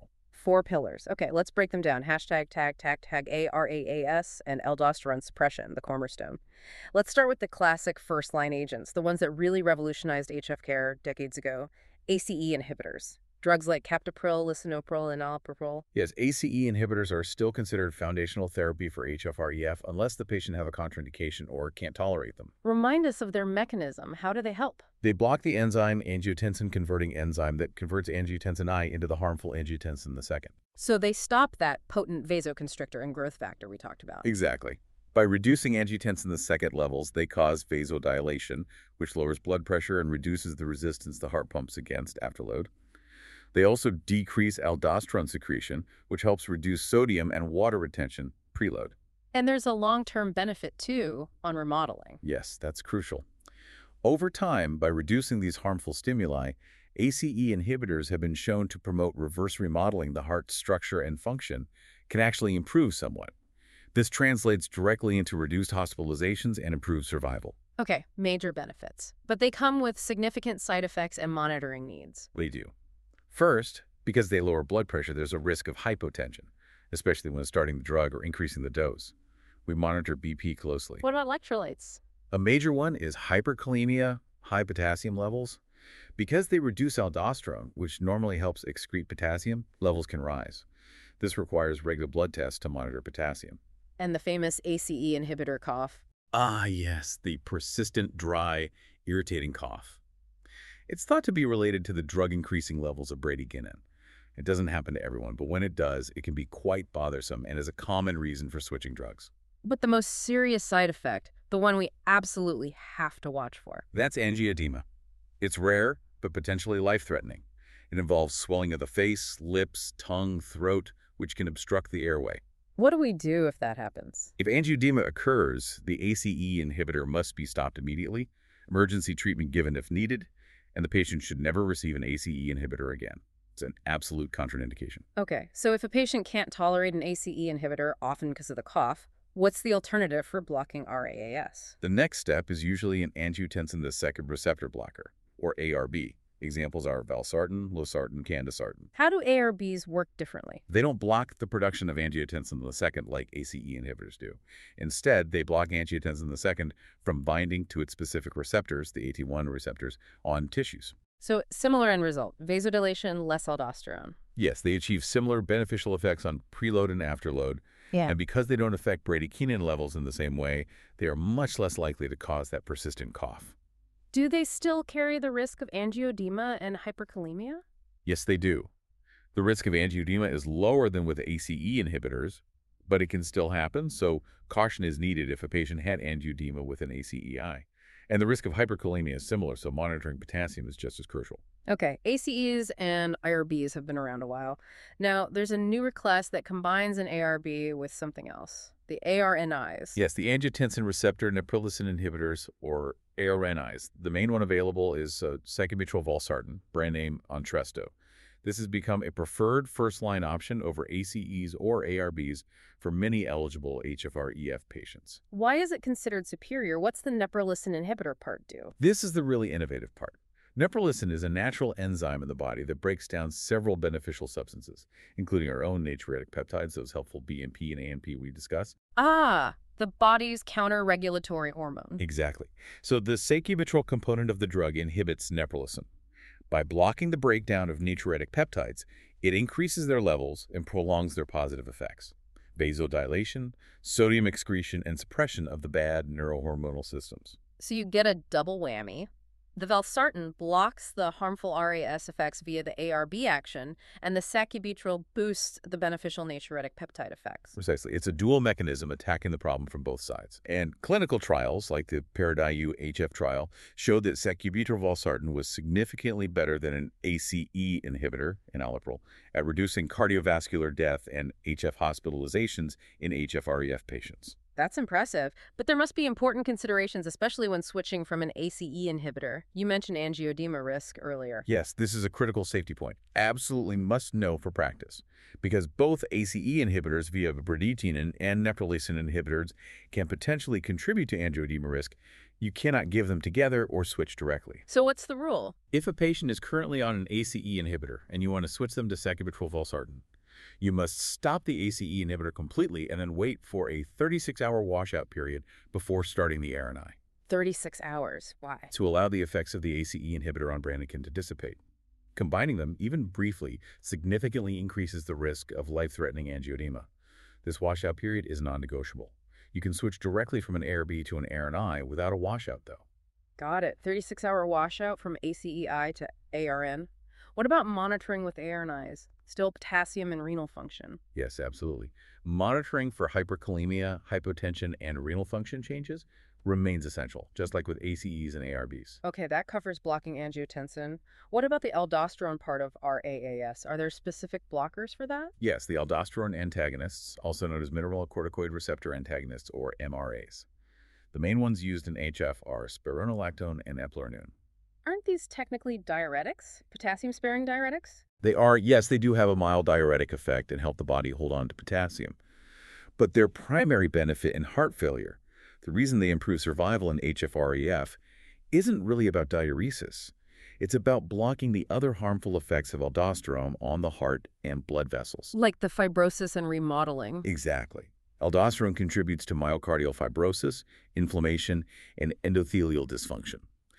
Four pillars. Okay, let's break them down. Hashtag, tag, tag, tag, A R A A S, and aldosterone suppression, the cornerstone. Let's start with the classic first-line agents, the ones that really revolutionized H F care decades ago, A C E inhibitors. Drugs like captopril, lisinopril, and enalapril. Yes, A C E inhibitors are still considered foundational therapy for H F R E F unless the patient have a contraindication or can't tolerate them. Remind us of their mechanism. How do they help? They block the enzyme angiotensin-converting enzyme that converts angiotensin I into the harmful angiotensin the second. So they stop that potent vasoconstrictor and growth factor we talked about. Exactly. By reducing angiotensin the second levels, they cause vasodilation, which lowers blood pressure and reduces the resistance the heart pumps against afterload. They also decrease aldosterone secretion, which helps reduce sodium and water retention preload. And there's a long-term benefit, too, on remodeling. Yes, that's crucial. Over time, by reducing these harmful stimuli, A C E inhibitors have been shown to promote reverse remodeling. The heart's structure and function can actually improve somewhat. This translates directly into reduced hospitalizations and improved survival. Okay, major benefits. But they come with significant side effects and monitoring needs. They do. First, because they lower blood pressure, there's a risk of hypotension, especially when starting the drug or increasing the dose. We monitor B P closely. What about electrolytes? A major one is hyperkalemia, high potassium levels. Because they reduce aldosterone, which normally helps excrete potassium, levels can rise. This requires regular blood tests to monitor potassium. And the famous A C E inhibitor cough. Ah, yes, the persistent, dry, irritating cough. It's thought to be related to the drug-increasing levels of bradykinin. It doesn't happen to everyone, but when it does, it can be quite bothersome and is a common reason for switching drugs. But the most serious side effect, the one we absolutely have to watch for. That's angioedema. It's rare, but potentially life-threatening. It involves swelling of the face, lips, tongue, throat, which can obstruct the airway. What do we do if that happens? If angioedema occurs, the A C E inhibitor must be stopped immediately, emergency treatment given if needed, and the patient should never receive an A C E inhibitor again. It's an absolute contraindication. Okay, so if a patient can't tolerate an A C E inhibitor, often because of the cough, what's the alternative for blocking R A A S? The next step is usually an angiotensin the second receptor blocker, or A R B. Examples are valsartan, losartan, candesartan. How do A R Bs work differently? They don't block the production of angiotensin the second like A C E inhibitors do. Instead, they block angiotensin the second from binding to its specific receptors, the A T one receptors, on tissues. So similar end result, vasodilation, less aldosterone. Yes, they achieve similar beneficial effects on preload and afterload. Yeah. And because they don't affect bradykinin levels in the same way, they are much less likely to cause that persistent cough. Do they still carry the risk of angioedema and hyperkalemia? Yes, they do. The risk of angioedema is lower than with A C E inhibitors, but it can still happen, so caution is needed if a patient had angioedema with an A C E I. And the risk of hyperkalemia is similar, so monitoring potassium is just as crucial. Okay, A C Es and I R Bs have been around a while. Now, there's a newer class that combines an A R B with something else, the A R N Is. Yes, the angiotensin receptor neprilysin inhibitors, or A R N Is. The main one available is uh, sacubitril valsartan, brand name Entresto. This has become a preferred first-line option over A C Es or A R Bs for many eligible H F R E F patients. Why is it considered superior? What's the neprilysin inhibitor part do? This is the really innovative part. Neprilysin is a natural enzyme in the body that breaks down several beneficial substances, including our own natriuretic peptides, those helpful B M P and A N P we discussed. Ah, the body's counter-regulatory hormone. Exactly. So the sacubitril component of the drug inhibits neprilysin. By blocking the breakdown of natriuretic peptides, it increases their levels and prolongs their positive effects. Vasodilation, sodium excretion, and suppression of the bad neurohormonal systems. So you get a double whammy. The valsartan blocks the harmful R A S effects via the A R B action, and the sacubitril boosts the beneficial natriuretic peptide effects. Precisely. It's a dual mechanism attacking the problem from both sides. And clinical trials, like the PARADIGU H F trial, showed that sacubitril valsartan was significantly better than an A C E inhibitor, enalapril, at reducing cardiovascular death and H F hospitalizations in H F R E F patients. That's impressive, but there must be important considerations, especially when switching from an A C E inhibitor. You mentioned angioedema risk earlier. Yes, this is a critical safety point. Absolutely must know for practice, because both A C E inhibitors via bradykinin and neprilysin inhibitors can potentially contribute to angioedema risk. You cannot give them together or switch directly. So what's the rule? If a patient is currently on an A C E inhibitor and you want to switch them to sacubitril valsartan, You must stop the A C E inhibitor completely and then wait for a thirty-six hour washout period before starting the A R N I thirty-six hours. Why? to allow the effects of the A C E inhibitor on bradykinin to dissipate. Combining them, even briefly, significantly increases the risk of life-threatening angioedema. This washout period is non-negotiable. You can switch directly from an A R B to an A R N I without a washout, though. Got it. thirty-six hour washout from A C E I to A R N. What about monitoring with A R N Is? Still potassium and renal function. Yes, absolutely. Monitoring for hyperkalemia, hypotension, and renal function changes remains essential, just like with A C Es and A R Bs. Okay, that covers blocking angiotensin. What about the aldosterone part of R A A S? Are there specific blockers for that? Yes, the aldosterone antagonists, also known as mineralocorticoid receptor antagonists, or M R As. The main ones used in H F are spironolactone and eplerenone. Aren't these technically diuretics? Potassium-sparing diuretics? They are, yes, they do have a mild diuretic effect and help the body hold on to potassium. But their primary benefit in heart failure, the reason they improve survival in H F R E F, isn't really about diuresis. It's about blocking the other harmful effects of aldosterone on the heart and blood vessels. Like the fibrosis and remodeling. Exactly. Aldosterone contributes to myocardial fibrosis, inflammation, and endothelial dysfunction.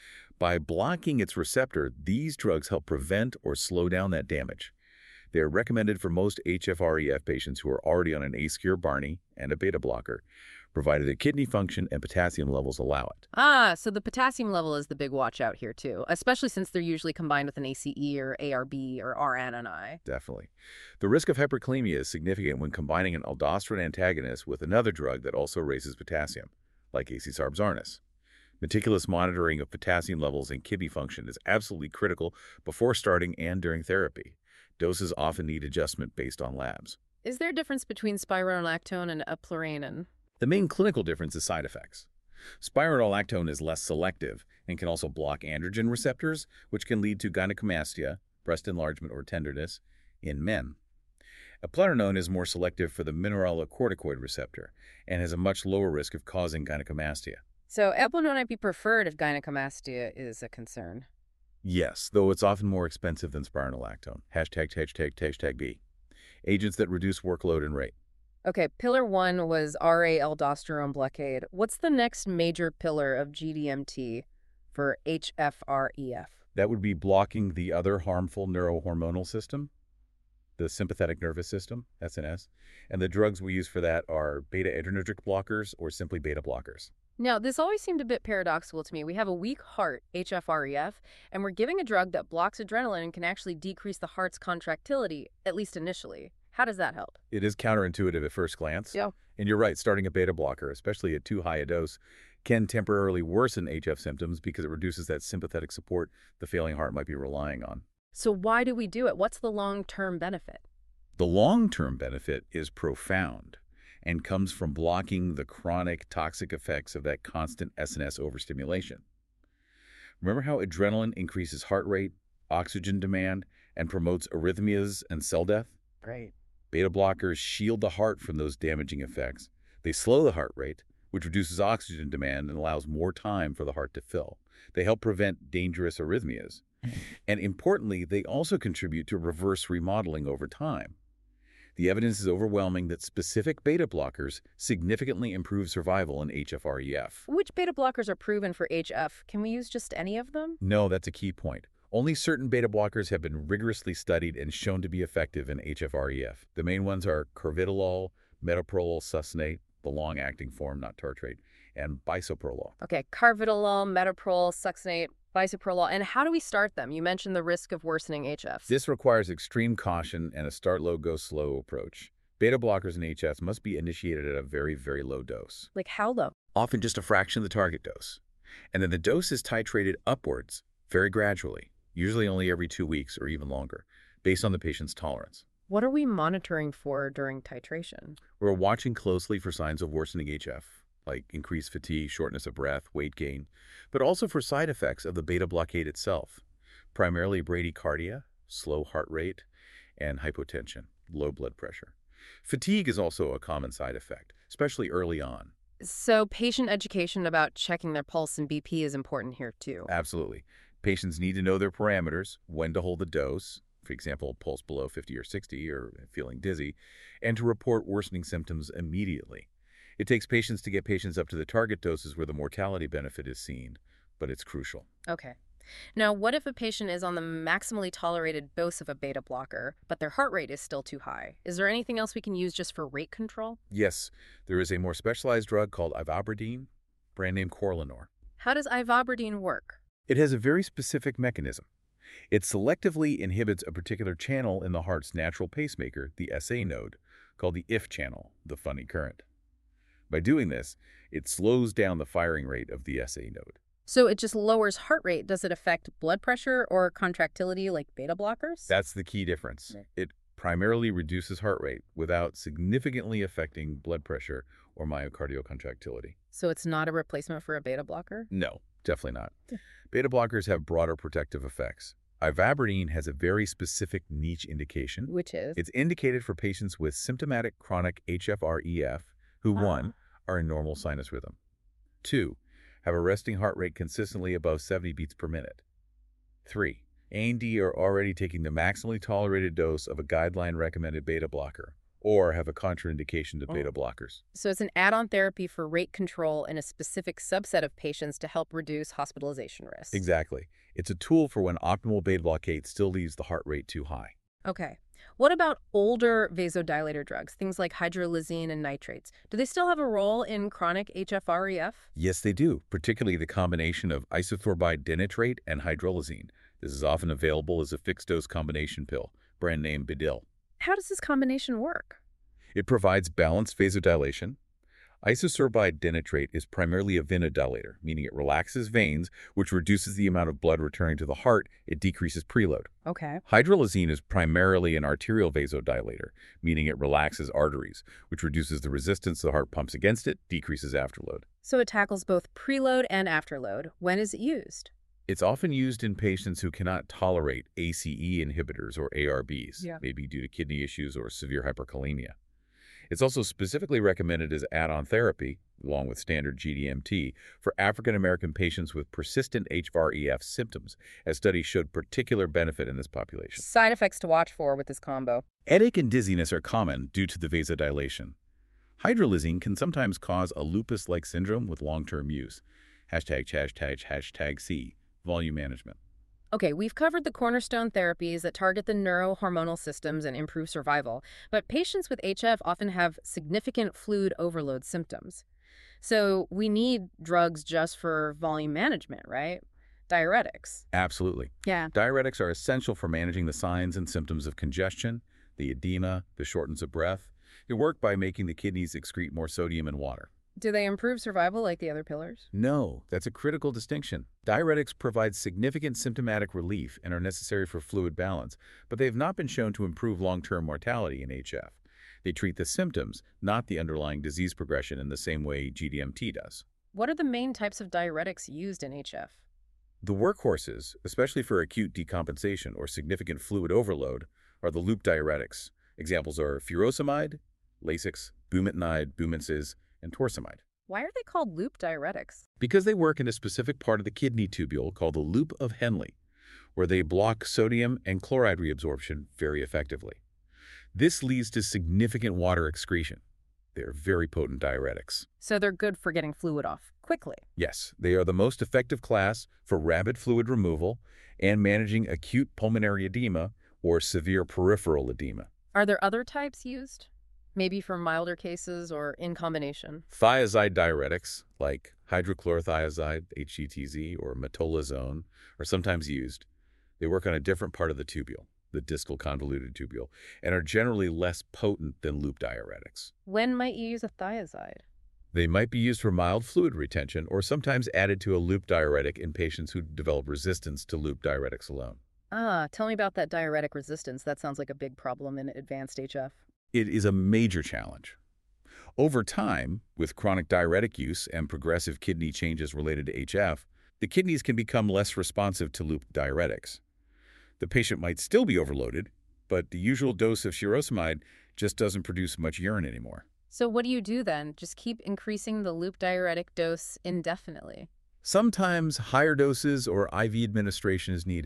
By blocking its receptor, these drugs help prevent or slow down that damage. They are recommended for most H F R E F patients who are already on an A C E or BARNI and a beta blocker, provided their kidney function and potassium levels allow it. Ah, so the potassium level is the big watch out here too, especially since they're usually combined with an A C E or A R B or R N N I. Definitely. The risk of hyperkalemia is significant when combining an aldosterone antagonist with another drug that also raises potassium, like acesarbazarnis. Meticulous monitoring of potassium levels and kidney function is absolutely critical before starting and during therapy. Doses often need adjustment based on labs. Is there a difference between spironolactone and eplerenone? The main clinical difference is side effects. Spironolactone is less selective and can also block androgen receptors, which can lead to gynecomastia, breast enlargement or tenderness, in men. Eplerenone is more selective for the mineralocorticoid receptor and has a much lower risk of causing gynecomastia. So eplerenone might be preferred if gynecomastia is a concern. Yes, though it's often more expensive than spironolactone. Hashtag, hashtag, hashtag B. Agents that reduce workload and rate. Okay, pillar one was R A aldosterone blockade. What's the next major pillar of G D M T for H F R E F? That would be blocking the other harmful neurohormonal system, the sympathetic nervous system, S N S, and the drugs we use for that are beta-adrenergic blockers or simply beta blockers. Now, this always seemed a bit paradoxical to me. We have a weak heart, H F R E F, and we're giving a drug that blocks adrenaline and can actually decrease the heart's contractility, at least initially. How does that help? It is counterintuitive at first glance. Yeah. And you're right, starting a beta blocker, especially at too high a dose, can temporarily worsen H F symptoms because it reduces that sympathetic support the failing heart might be relying on. So why do we do it? What's the long-term benefit? The long-term benefit is profound and comes from blocking the chronic toxic effects of that constant S N S overstimulation. Remember how adrenaline increases heart rate, oxygen demand, and promotes arrhythmias and cell death? Right. Beta blockers shield the heart from those damaging effects. They slow the heart rate, which reduces oxygen demand and allows more time for the heart to fill. They help prevent dangerous arrhythmias. And importantly, they also contribute to reverse remodeling over time. The evidence is overwhelming that specific beta blockers significantly improve survival in H F R E F. Which beta blockers are proven for H F? Can we use just any of them? No, that's a key point. Only certain beta blockers have been rigorously studied and shown to be effective in H F R E F. The main ones are carvedilol, metoprolol succinate, the long-acting form, not tartrate, and bisoprolol. Okay, carvedilol, metoprolol, succinate, bisoprolol. And how do we start them? You mentioned the risk of worsening H Fs. This requires extreme caution and a start low, go slow approach. Beta blockers in H F must be initiated at a very, very low dose. Like how low? Often just a fraction of the target dose. And then the dose is titrated upwards very gradually, usually only every two weeks or even longer, based on the patient's tolerance. What are we monitoring for during titration? We're watching closely for signs of worsening H F, like increased fatigue, shortness of breath, weight gain, but also for side effects of the beta blockade itself, primarily bradycardia, slow heart rate, and hypotension, low blood pressure. Fatigue is also a common side effect, especially early on. So patient education about checking their pulse and B P is important here too. Absolutely. Patients need to know their parameters, when to hold the dose, for example, a pulse below fifty or sixty or feeling dizzy, and to report worsening symptoms immediately. It takes patience to get patients up to the target doses where the mortality benefit is seen, but it's crucial. Okay. Now, what if a patient is on the maximally tolerated dose of a beta blocker, but their heart rate is still too high? Is there anything else we can use just for rate control? Yes, there is a more specialized drug called ivabradine, brand name Corlanor. How does ivabradine work? It has a very specific mechanism. It selectively inhibits a particular channel in the heart's natural pacemaker, the S A node, called the I F channel, the funny current. By doing this, it slows down the firing rate of the S A node. So it just lowers heart rate. Does it affect blood pressure or contractility like beta blockers? That's the key difference. It primarily reduces heart rate without significantly affecting blood pressure or myocardial contractility. So it's not a replacement for a beta blocker? No, definitely not. Beta blockers have broader protective effects. Ivabradine has a very specific niche indication. Which is? It's indicated for patients with symptomatic chronic H F R E F who, one, are in normal sinus rhythm, two, have a resting heart rate consistently above seventy beats per minute, three, A and D are already taking the maximally tolerated dose of a guideline-recommended beta blocker, or have a contraindication to beta blockers. So it's an add-on therapy for rate control in a specific subset of patients to help reduce hospitalization risk. Exactly. It's a tool for when optimal beta blockade still leaves the heart rate too high. Okay. What about older vasodilator drugs, things like hydralazine and nitrates? Do they still have a role in chronic H F R E F? Yes, they do, particularly the combination of isothorbide dinitrate and hydralazine. This is often available as a fixed-dose combination pill, brand name Bedil. How does this combination work? It provides balanced vasodilation. Isosorbide dinitrate is primarily a venodilator, meaning it relaxes veins, which reduces the amount of blood returning to the heart. It decreases preload. Okay. Hydralazine is primarily an arterial vasodilator, meaning it relaxes arteries, which reduces the resistance the heart pumps against it, decreases afterload. So it tackles both preload and afterload. When is it used? It's often used in patients who cannot tolerate A C E inhibitors or A R Bs, Yeah. maybe due to kidney issues or severe hyperkalemia. It's also specifically recommended as add-on therapy, along with standard G D M T, for African American patients with persistent H F R E F symptoms, as studies showed particular benefit in this population. Side effects to watch for with this combo. Headache and dizziness are common due to the vasodilation. Hydralazine can sometimes cause a lupus-like syndrome with long-term use. Hashtag, hashtag, hashtag C, volume management. Okay, we've covered the cornerstone therapies that target the neurohormonal systems and improve survival, but patients with H F often have significant fluid overload symptoms. So we need drugs just for volume management, right? Diuretics. Absolutely. Yeah. Diuretics are essential for managing the signs and symptoms of congestion, the edema, the shortness of breath. They work by making the kidneys excrete more sodium and water. Do they improve survival like the other pillars? No, that's a critical distinction. Diuretics provide significant symptomatic relief and are necessary for fluid balance, but they have not been shown to improve long-term mortality in H F. They treat the symptoms, not the underlying disease progression in the same way G D M T does. What are the main types of diuretics used in H F? The workhorses, especially for acute decompensation or significant fluid overload, are the loop diuretics. Examples are furosemide, Lasix, bumetanide, Bumensis, and torsemide. Why are they called loop diuretics? Because they work in a specific part of the kidney tubule called the loop of Henle, where they block sodium and chloride reabsorption very effectively. This leads to significant water excretion. They are very potent diuretics. So they're good for getting fluid off quickly. Yes, they are the most effective class for rapid fluid removal and managing acute pulmonary edema or severe peripheral edema. Are there other types used? Maybe for milder cases or in combination? Thiazide diuretics, like hydrochlorothiazide, H G T Z, or metolazone, are sometimes used. They work on a different part of the tubule, the distal convoluted tubule, and are generally less potent than loop diuretics. When might you use a thiazide? They might be used for mild fluid retention or sometimes added to a loop diuretic in patients who develop resistance to loop diuretics alone. Ah, tell me about that diuretic resistance. That sounds like a big problem in advanced H F. It is a major challenge. Over time, with chronic diuretic use and progressive kidney changes related to H F, the kidneys can become less responsive to loop diuretics. The patient might still be overloaded, but the usual dose of furosemide just doesn't produce much urine anymore. So what do you do then? Just keep increasing the loop diuretic dose indefinitely? Sometimes higher doses or I V administration is needed.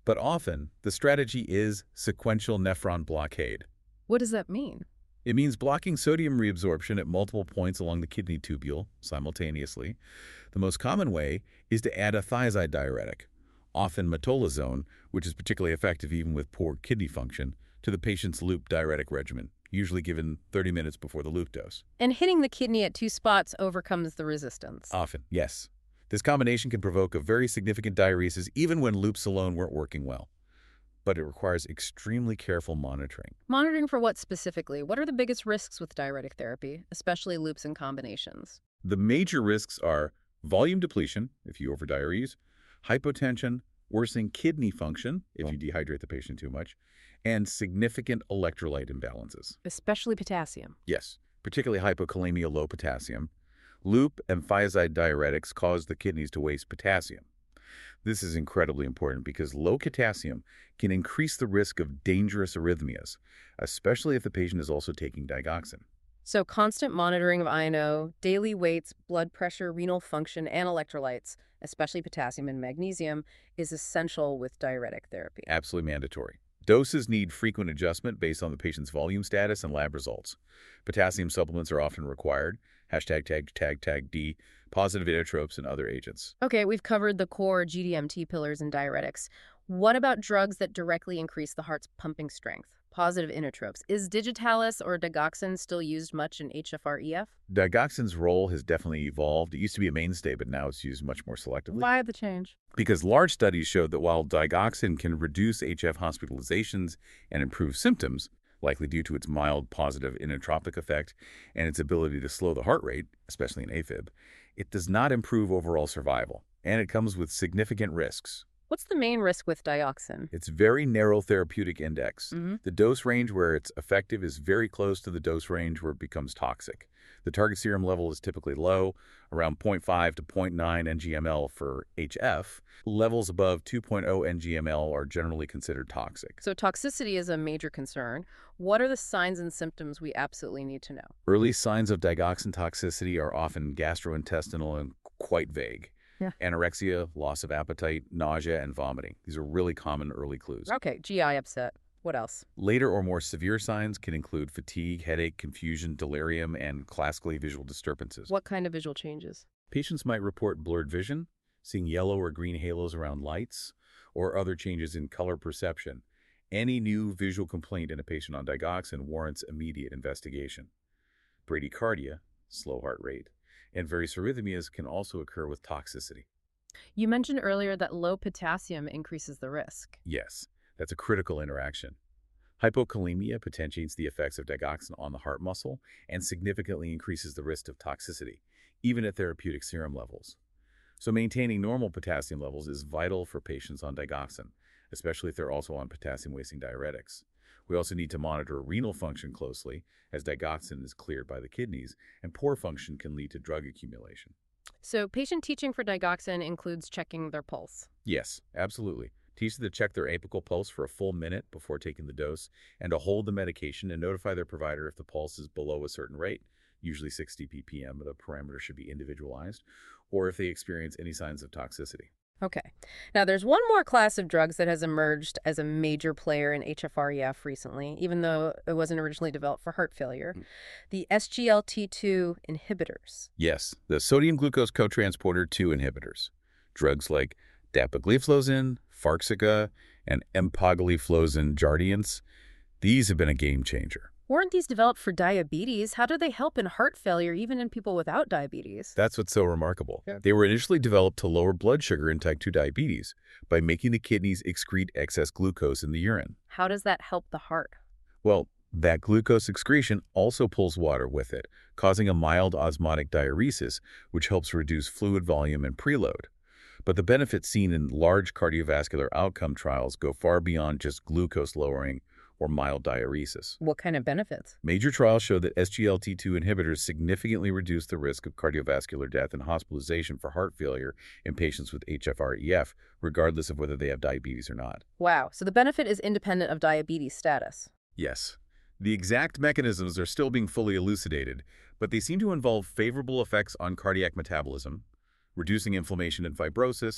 But often, the strategy is sequential nephron blockade. What does that mean? It means blocking sodium reabsorption at multiple points along the kidney tubule simultaneously. The most common way is to add a thiazide diuretic, often metolazone, which is particularly effective even with poor kidney function, to the patient's loop diuretic regimen, usually given thirty minutes before the loop dose. And hitting the kidney at two spots overcomes the resistance. Often, yes. This combination can provoke a very significant diuresis even when loops alone weren't working well. But it requires extremely careful monitoring. Monitoring for what specifically? What are the biggest risks with diuretic therapy, especially loops and combinations? The major risks are volume depletion, if you overdiurese, hypotension, worsening kidney function, if you dehydrate the patient too much, and significant electrolyte imbalances. Especially potassium. Yes, particularly hypokalemia, low potassium. Loop and thiazide diuretics cause the kidneys to waste potassium. This is incredibly important because low potassium can increase the risk of dangerous arrhythmias, especially if the patient is also taking digoxin. So constant monitoring of I N O, daily weights, blood pressure, renal function, and electrolytes, especially potassium and magnesium, is essential with diuretic therapy. Absolutely mandatory. Doses need frequent adjustment based on the patient's volume status and lab results. Potassium supplements are often required. Hashtag tag tag tag D, positive inotropes, and other agents. Okay, we've covered the core G D M T pillars and diuretics. What about drugs that directly increase the heart's pumping strength? Positive inotropes. Is digitalis or digoxin still used much in H F R E F? Digoxin's role has definitely evolved. It used to be a mainstay, but now it's used much more selectively. Why the change? Because large studies showed that while digoxin can reduce H F hospitalizations and improve symptoms, likely due to its mild positive inotropic effect and its ability to slow the heart rate, especially in AFib, it does not improve overall survival, and it comes with significant risks. What's the main risk with dioxin? It's very narrow therapeutic index. Mm-hmm. The dose range where it's effective is very close to the dose range where it becomes toxic. The target serum level is typically low, around zero point five to zero point nine N G M L for H F. Levels above two point zero N G M L are generally considered toxic. So toxicity is a major concern. What are the signs and symptoms we absolutely need to know? Early signs of digoxin toxicity are often gastrointestinal and quite vague. Yeah. Anorexia, loss of appetite, nausea, and vomiting. These are really common early clues. Okay, G I upset. What else? Later or more severe signs can include fatigue, headache, confusion, delirium, and classically visual disturbances. What kind of visual changes? Patients might report blurred vision, seeing yellow or green halos around lights, or other changes in color perception. Any new visual complaint in a patient on digoxin warrants immediate investigation. Bradycardia, slow heart rate, and various arrhythmias can also occur with toxicity. You mentioned earlier that low potassium increases the risk. Yes, that's a critical interaction. Hypokalemia potentiates the effects of digoxin on the heart muscle and significantly increases the risk of toxicity, even at therapeutic serum levels. So maintaining normal potassium levels is vital for patients on digoxin, especially if they're also on potassium-wasting diuretics. We also need to monitor renal function closely, as digoxin is cleared by the kidneys, and poor function can lead to drug accumulation. So patient teaching for digoxin includes checking their pulse. Yes, absolutely. Teach them to check their apical pulse for a full minute before taking the dose, and to hold the medication and notify their provider if the pulse is below a certain rate, usually sixty P P M, but the parameter should be individualized, or if they experience any signs of toxicity. Okay. Now, there's one more class of drugs that has emerged as a major player in H F R E F recently, even though it wasn't originally developed for heart failure, mm. the S G L T two inhibitors. Yes, the sodium glucose cotransporter two inhibitors. Drugs like dapagliflozin, Farxiga, and empagliflozin Jardiance. These have been a game changer. Weren't these developed for diabetes? How do they help in heart failure, even in people without diabetes? That's what's so remarkable. Yeah. They were initially developed to lower blood sugar in type two diabetes by making the kidneys excrete excess glucose in the urine. How does that help the heart? Well, that glucose excretion also pulls water with it, causing a mild osmotic diuresis, which helps reduce fluid volume and preload. But the benefits seen in large cardiovascular outcome trials go far beyond just glucose lowering or mild diuresis. What kind of benefits? Major trials show that S G L T two inhibitors significantly reduce the risk of cardiovascular death and hospitalization for heart failure in patients with H F R E F, regardless of whether they have diabetes or not. Wow, so the benefit is independent of diabetes status. Yes. The exact mechanisms are still being fully elucidated, but they seem to involve favorable effects on cardiac metabolism, reducing inflammation and fibrosis,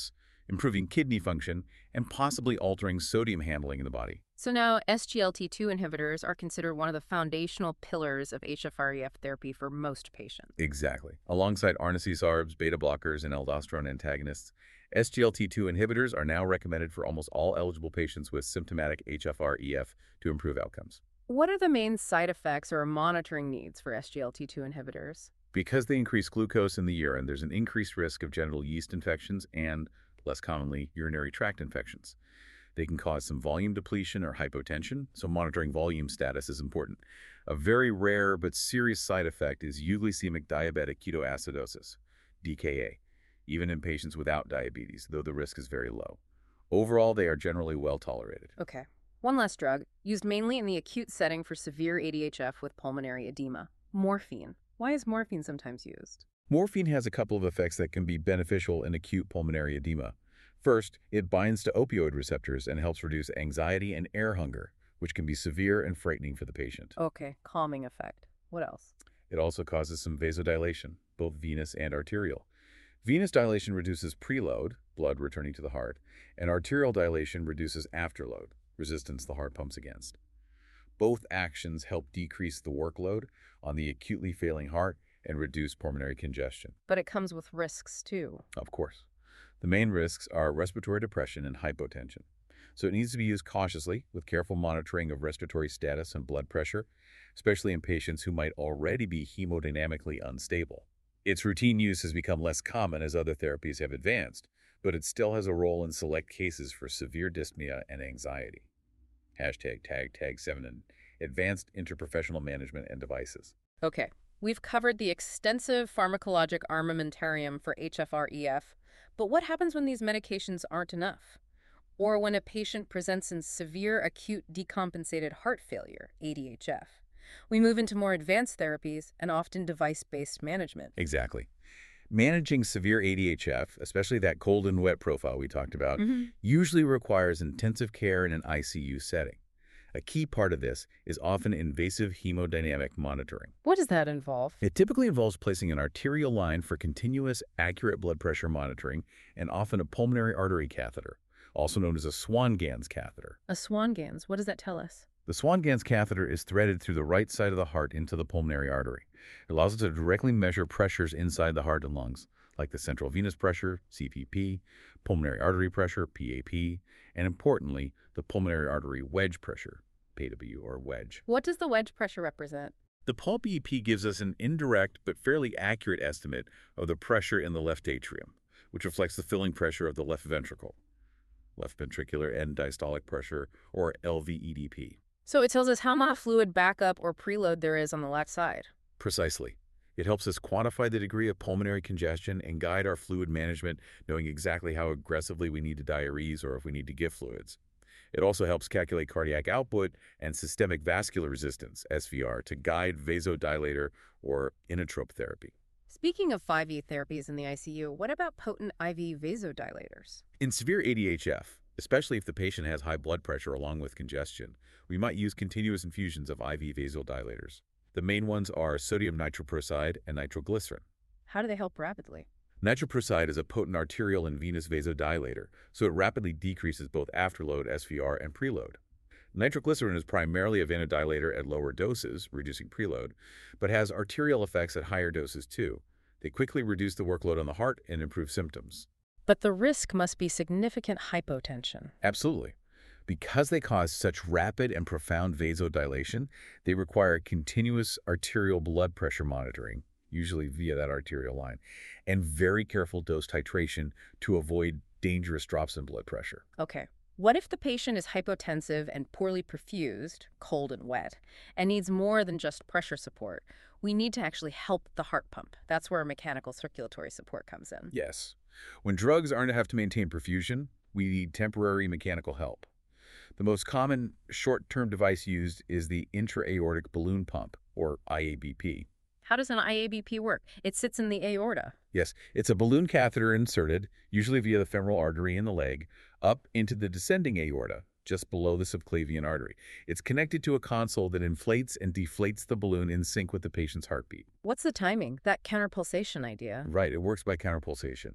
improving kidney function, and possibly altering sodium handling in the body. So now S G L T two inhibitors are considered one of the foundational pillars of H F R E F therapy for most patients. Exactly. Alongside arnisine A R Bs, beta blockers, and aldosterone antagonists, S G L T two inhibitors are now recommended for almost all eligible patients with symptomatic H F R E F to improve outcomes. What are the main side effects or monitoring needs for S G L T two inhibitors? Because they increase glucose in the urine, there's an increased risk of genital yeast infections and, less commonly, urinary tract infections. They can cause some volume depletion or hypotension, so monitoring volume status is important. A very rare but serious side effect is euglycemic diabetic ketoacidosis, D K A, even in patients without diabetes, though the risk is very low. Overall, they are generally well tolerated. Okay. One last drug, used mainly in the acute setting for severe A D H F with pulmonary edema, morphine. Why is morphine sometimes used? Morphine has a couple of effects that can be beneficial in acute pulmonary edema. First, it binds to opioid receptors and helps reduce anxiety and air hunger, which can be severe and frightening for the patient. Okay, calming effect. What else? It also causes some vasodilation, both venous and arterial. Venous dilation reduces preload, blood returning to the heart, and arterial dilation reduces afterload, resistance the heart pumps against. Both actions help decrease the workload on the acutely failing heart and reduce pulmonary congestion. But it comes with risks too. Of course. The main risks are respiratory depression and hypotension. So it needs to be used cautiously with careful monitoring of respiratory status and blood pressure, especially in patients who might already be hemodynamically unstable. Its routine use has become less common as other therapies have advanced, but it still has a role in select cases for severe dyspnea and anxiety. Hashtag tag tag seven and advanced interprofessional management and devices. Okay, we've covered the extensive pharmacologic armamentarium for H F R E F, but what happens when these medications aren't enough? Or when a patient presents in severe acute decompensated heart failure, A D H F? We move into more advanced therapies and often device-based management. Exactly. Managing severe A D H F, especially that cold and wet profile we talked about, Mm-hmm. usually requires intensive care in an I C U setting. A key part of this is often invasive hemodynamic monitoring. What does that involve? It typically involves placing an arterial line for continuous, accurate blood pressure monitoring and often a pulmonary artery catheter, also known as a Swan-Ganz catheter. A Swan-Ganz, what does that tell us? The Swan-Ganz catheter is threaded through the right side of the heart into the pulmonary artery. It allows us to directly measure pressures inside the heart and lungs, like the central venous pressure, C V P, pulmonary artery pressure, P A P, and importantly, the pulmonary artery wedge pressure, P W or wedge. What does the wedge pressure represent? The pulp E E P gives us an indirect but fairly accurate estimate of the pressure in the left atrium, which reflects the filling pressure of the left ventricle, left ventricular end diastolic pressure, or L V E D P. So it tells us how much fluid backup or preload there is on the left side. Precisely. It helps us quantify the degree of pulmonary congestion and guide our fluid management, knowing exactly how aggressively we need to diurese or if we need to give fluids. It also helps calculate cardiac output and systemic vascular resistance, S V R, to guide vasodilator or inotrope therapy. Speaking of five E therapies in the I C U, what about potent I V vasodilators? In severe A D H F, especially if the patient has high blood pressure along with congestion, we might use continuous infusions of I V vasodilators. The main ones are sodium nitroprusside and nitroglycerin. How do they help rapidly? Nitroprusside is a potent arterial and venous vasodilator, so it rapidly decreases both afterload, S V R, and preload. Nitroglycerin is primarily a vasodilator at lower doses, reducing preload, but has arterial effects at higher doses too. They quickly reduce the workload on the heart and improve symptoms. But the risk must be significant hypotension. Absolutely. Because they cause such rapid and profound vasodilation, they require continuous arterial blood pressure monitoring, usually via that arterial line, and very careful dose titration to avoid dangerous drops in blood pressure. Okay. What if the patient is hypotensive and poorly perfused, cold and wet, and needs more than just pressure support? We need to actually help the heart pump. That's where mechanical circulatory support comes in. Yes. When drugs aren't enough to maintain perfusion, we need temporary mechanical help. The most common short-term device used is the intra-aortic balloon pump, or I A B P. How does an I A B P work? It sits in the aorta. Yes, it's a balloon catheter inserted, usually via the femoral artery in the leg, up into the descending aorta, just below the subclavian artery. It's connected to a console that inflates and deflates the balloon in sync with the patient's heartbeat. What's the timing? That counterpulsation idea. Right, it works by counterpulsation. The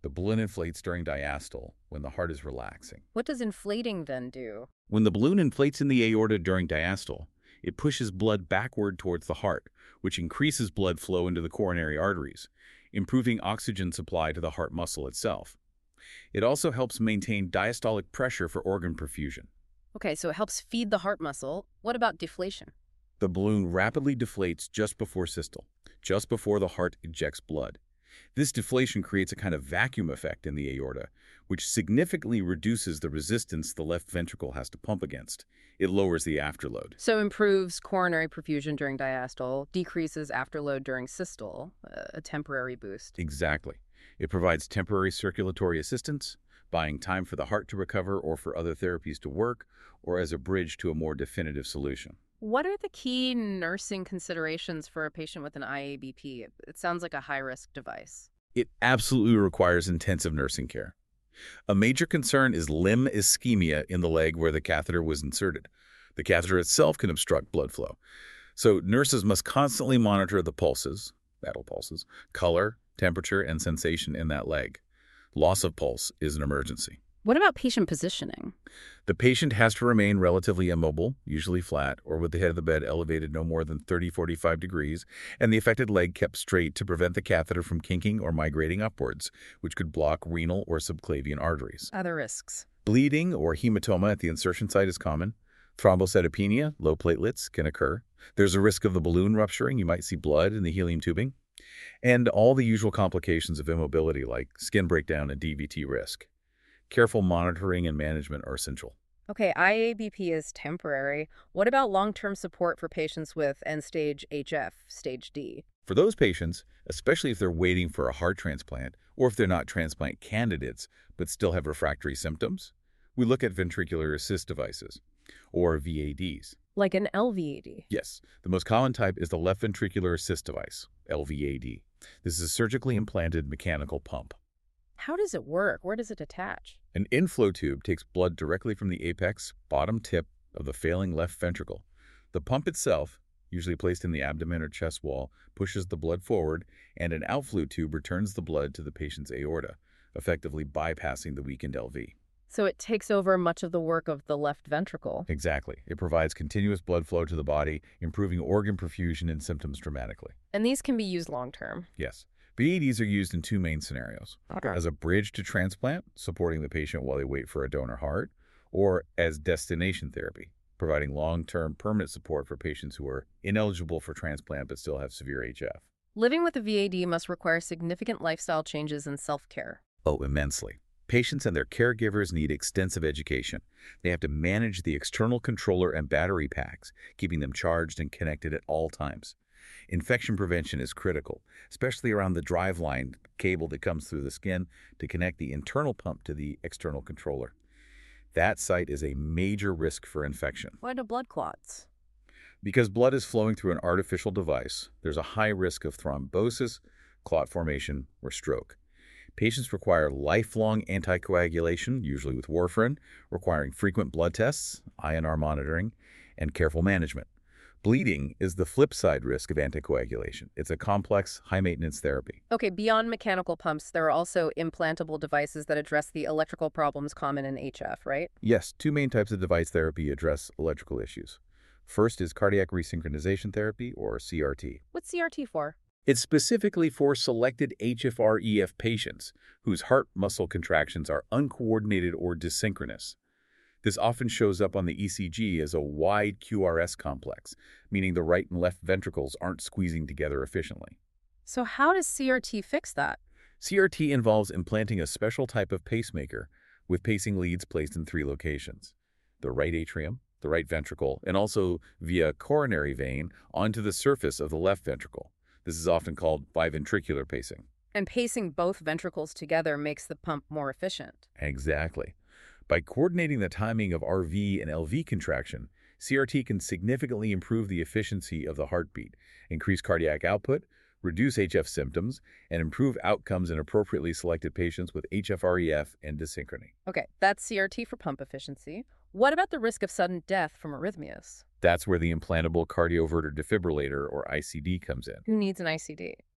The balloon inflates during diastole when the heart is relaxing. What does inflating then do? When the balloon inflates in the aorta during diastole, it pushes blood backward towards the heart, which increases blood flow into the coronary arteries, improving oxygen supply to the heart muscle itself. It also helps maintain diastolic pressure for organ perfusion. Okay, so it helps feed the heart muscle. What about deflation? The balloon rapidly deflates just before systole, just before the heart ejects blood. This deflation creates a kind of vacuum effect in the aorta, which significantly reduces the resistance the left ventricle has to pump against. It lowers the afterload. So improves coronary perfusion during diastole, decreases afterload during systole, a temporary boost. Exactly. It provides temporary circulatory assistance, buying time for the heart to recover or for other therapies to work, or as a bridge to a more definitive solution. What are the key nursing considerations for a patient with an I A B P? It sounds like a high-risk device. It absolutely requires intensive nursing care. A major concern is limb ischemia in the leg where the catheter was inserted. The catheter itself can obstruct blood flow. So nurses must constantly monitor the pulses, vital pulses, color, temperature, and sensation in that leg. Loss of pulse is an emergency. What about patient positioning? The patient has to remain relatively immobile, usually flat, or with the head of the bed elevated no more than thirty to forty-five degrees, and the affected leg kept straight to prevent the catheter from kinking or migrating upwards, which could block renal or subclavian arteries. Other risks. Bleeding or hematoma at the insertion site is common. Thrombocytopenia, low platelets, can occur. There's a risk of the balloon rupturing. You might see blood in the helium tubing. And all the usual complications of immobility like skin breakdown and D V T risk. Careful monitoring and management are essential. Okay, I A B P is temporary. What about long-term support for patients with end-stage H F, stage D? For those patients, especially if they're waiting for a heart transplant or if they're not transplant candidates but still have refractory symptoms, we look at ventricular assist devices, or V A Ds. Like an L V A D? Yes, the most common type is the left ventricular assist device, L V A D. This is a surgically implanted mechanical pump. How does it work? Where does it attach? An inflow tube takes blood directly from the apex, bottom tip of the failing left ventricle. The pump itself, usually placed in the abdomen or chest wall, pushes the blood forward, and an outflow tube returns the blood to the patient's aorta, effectively bypassing the weakened L V. So it takes over much of the work of the left ventricle. Exactly. It provides continuous blood flow to the body, improving organ perfusion and symptoms dramatically. And these can be used long-term. Yes. V A Ds are used in two main scenarios. Okay. As a bridge to transplant, supporting the patient while they wait for a donor heart, or as destination therapy, providing long-term permanent support for patients who are ineligible for transplant but still have severe H F. Living with a V A D must require significant lifestyle changes and self-care. Oh, immensely. Patients and their caregivers need extensive education. They have to manage the external controller and battery packs, keeping them charged and connected at all times. Infection prevention is critical, especially around the driveline cable that comes through the skin to connect the internal pump to the external controller. That site is a major risk for infection. Why do blood clots? Because blood is flowing through an artificial device, there's a high risk of thrombosis, clot formation, or stroke. Patients require lifelong anticoagulation, usually with warfarin, requiring frequent blood tests, I N R monitoring, and careful management. Bleeding is the flip side risk of anticoagulation. It's a complex, high-maintenance therapy. Okay, beyond mechanical pumps, there are also implantable devices that address the electrical problems common in H F, right? Yes, two main types of device therapy address electrical issues. First is cardiac resynchronization therapy, or C R T. What's C R T for? It's specifically for selected H F R E F patients whose heart muscle contractions are uncoordinated or dysynchronous. This often shows up on the E C G as a wide Q R S complex, meaning the right and left ventricles aren't squeezing together efficiently. So how does C R T fix that? C R T involves implanting a special type of pacemaker with pacing leads placed in three locations: the right atrium, the right ventricle, and also via coronary vein onto the surface of the left ventricle. This is often called biventricular pacing. And pacing both ventricles together makes the pump more efficient. Exactly. By coordinating the timing of R V and L V contraction, C R T can significantly improve the efficiency of the heartbeat, increase cardiac output, reduce H F symptoms, and improve outcomes in appropriately selected patients with H F R E F and dysynchrony. Okay, that's C R T for pump efficiency. What about the risk of sudden death from arrhythmias? That's where the implantable cardioverter defibrillator, or I C D, comes in. Who needs an I C D?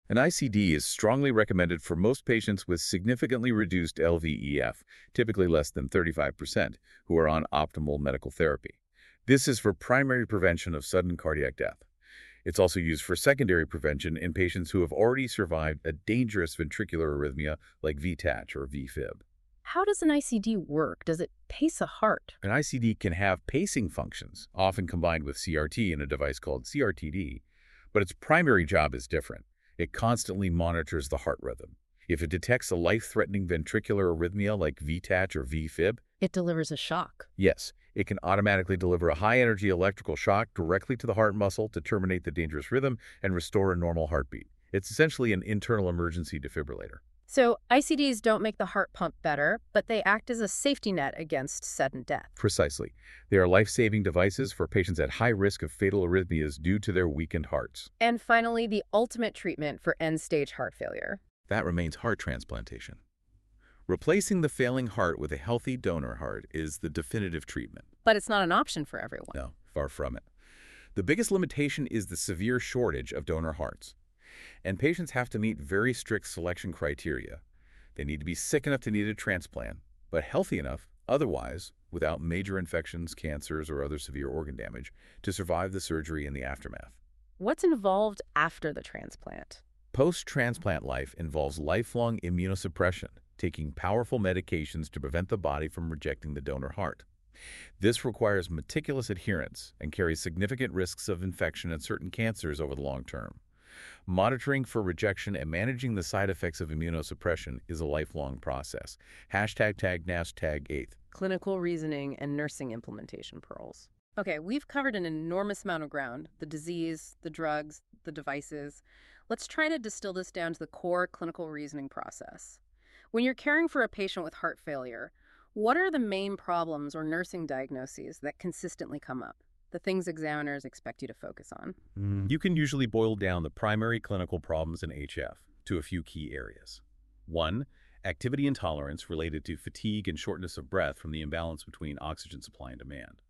An I C D is strongly recommended for most patients with significantly reduced L V E F, typically less than thirty-five percent, who are on optimal medical therapy. This is for primary prevention of sudden cardiac death. It's also used for secondary prevention in patients who have already survived a dangerous ventricular arrhythmia like V TACH or V fib. How does an I C D work? Does it pace a heart? An I C D can have pacing functions, often combined with C R T in a device called C R T D, but its primary job is different. It constantly monitors the heart rhythm. If it detects a life-threatening ventricular arrhythmia like V TACH or V fib, It delivers a shock. yes, it can automatically deliver a high-energy electrical shock directly to the heart muscle to terminate the dangerous rhythm and restore a normal heartbeat. It's essentially an internal emergency defibrillator. So I C Ds don't make the heart pump better, but they act as a safety net against sudden death. Precisely. They are life-saving devices for patients at high risk of fatal arrhythmias due to their weakened hearts. And finally, the ultimate treatment for end-stage heart failure. That remains heart transplantation. Replacing the failing heart with a healthy donor heart is the definitive treatment. But it's not an option for everyone. No, far from it. The biggest limitation is the severe shortage of donor hearts. And patients have to meet very strict selection criteria. They need to be sick enough to need a transplant, but healthy enough, otherwise, without major infections, cancers, or other severe organ damage, to survive the surgery and the aftermath. What's involved after the transplant? Post-transplant life involves lifelong immunosuppression, taking powerful medications to prevent the body from rejecting the donor heart. This requires meticulous adherence and carries significant risks of infection and certain cancers over the long term. Monitoring for rejection and managing the side effects of immunosuppression is a lifelong process. Hashtag tag hashtag eighth. Clinical reasoning and nursing implementation pearls. Okay, we've covered an enormous amount of ground. The disease, the drugs, the devices. Let's try to distill this down to the core clinical reasoning process. When you're caring for a patient with heart failure, what are the main problems or nursing diagnoses that consistently come up? The things examiners expect you to focus on. You can usually boil down the primary clinical problems in H F to a few key areas. One, activity intolerance related to fatigue and shortness of breath from the imbalance between oxygen supply and demand.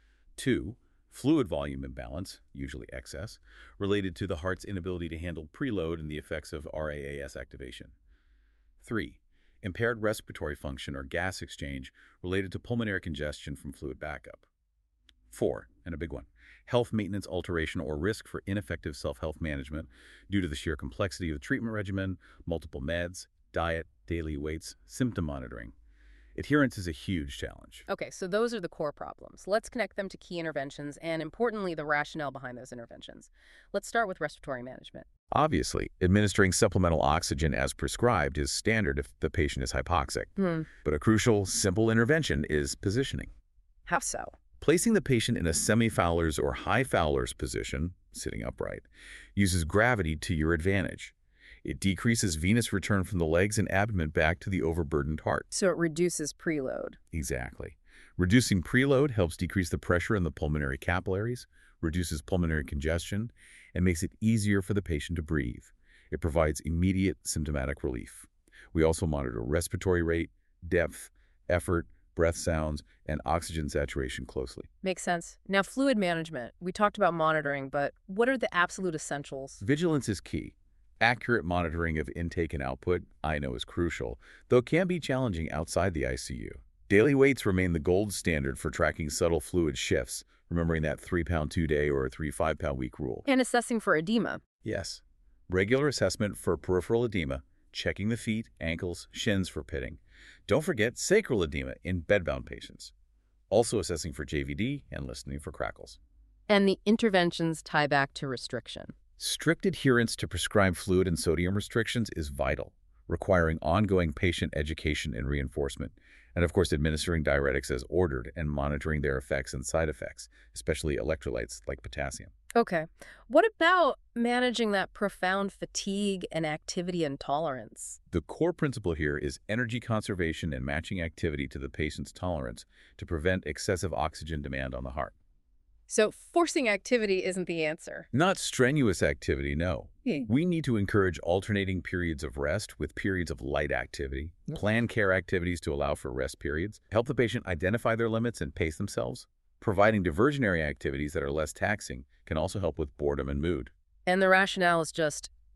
Two, fluid volume imbalance, usually excess, related to the heart's inability to handle preload and the effects of R A A S activation. Three, impaired respiratory function or gas exchange related to pulmonary congestion from fluid backup. Four, and a big one, health maintenance alteration or risk for ineffective self-health management due to the sheer complexity of the treatment regimen, multiple meds, diet, daily weights, symptom monitoring. Adherence is a huge challenge. Okay, so those are the core problems. Let's connect them to key interventions and, importantly, the rationale behind those interventions. Let's start with respiratory management. Obviously, administering supplemental oxygen as prescribed is standard if the patient is hypoxic. Hmm. But a crucial, simple intervention is positioning. How so? Placing the patient in a semi-Fowler's or high Fowler's position, sitting upright, uses gravity to your advantage. It decreases venous return from the legs and abdomen back to the overburdened heart. So it reduces preload. Exactly. Reducing preload helps decrease the pressure in the pulmonary capillaries, reduces pulmonary congestion, and makes it easier for the patient to breathe. It provides immediate symptomatic relief. We also monitor respiratory rate, depth, effort, breath sounds, and oxygen saturation closely. Makes sense. Now, fluid management. We talked about monitoring, but what are the absolute essentials? Vigilance is key. Accurate monitoring of intake and output, I know, is crucial, though it can be challenging outside the I C U. Daily weights remain the gold standard for tracking subtle fluid shifts, remembering that three-pound two-day or three five-pound week rule. And assessing for edema. Yes. Regular assessment for peripheral edema, checking the feet, ankles, shins for pitting. Don't forget sacral edema in bedbound patients. Also assessing for J V D and listening for crackles. And the interventions tie back to restriction. Strict adherence to prescribed fluid and sodium restrictions is vital, requiring ongoing patient education and reinforcement, and of course administering diuretics as ordered and monitoring their effects and side effects, especially electrolytes like potassium. Okay. What about managing that profound fatigue and activity intolerance? The core principle here is energy conservation and matching activity to the patient's tolerance to prevent excessive oxygen demand on the heart. So forcing activity isn't the answer. Not strenuous activity, no. Hmm. We need to encourage alternating periods of rest with periods of light activity, plan care activities to allow for rest periods, help the patient identify their limits and pace themselves. Providing diversionary activities that are less taxing can also help with boredom and mood. And the rationale is just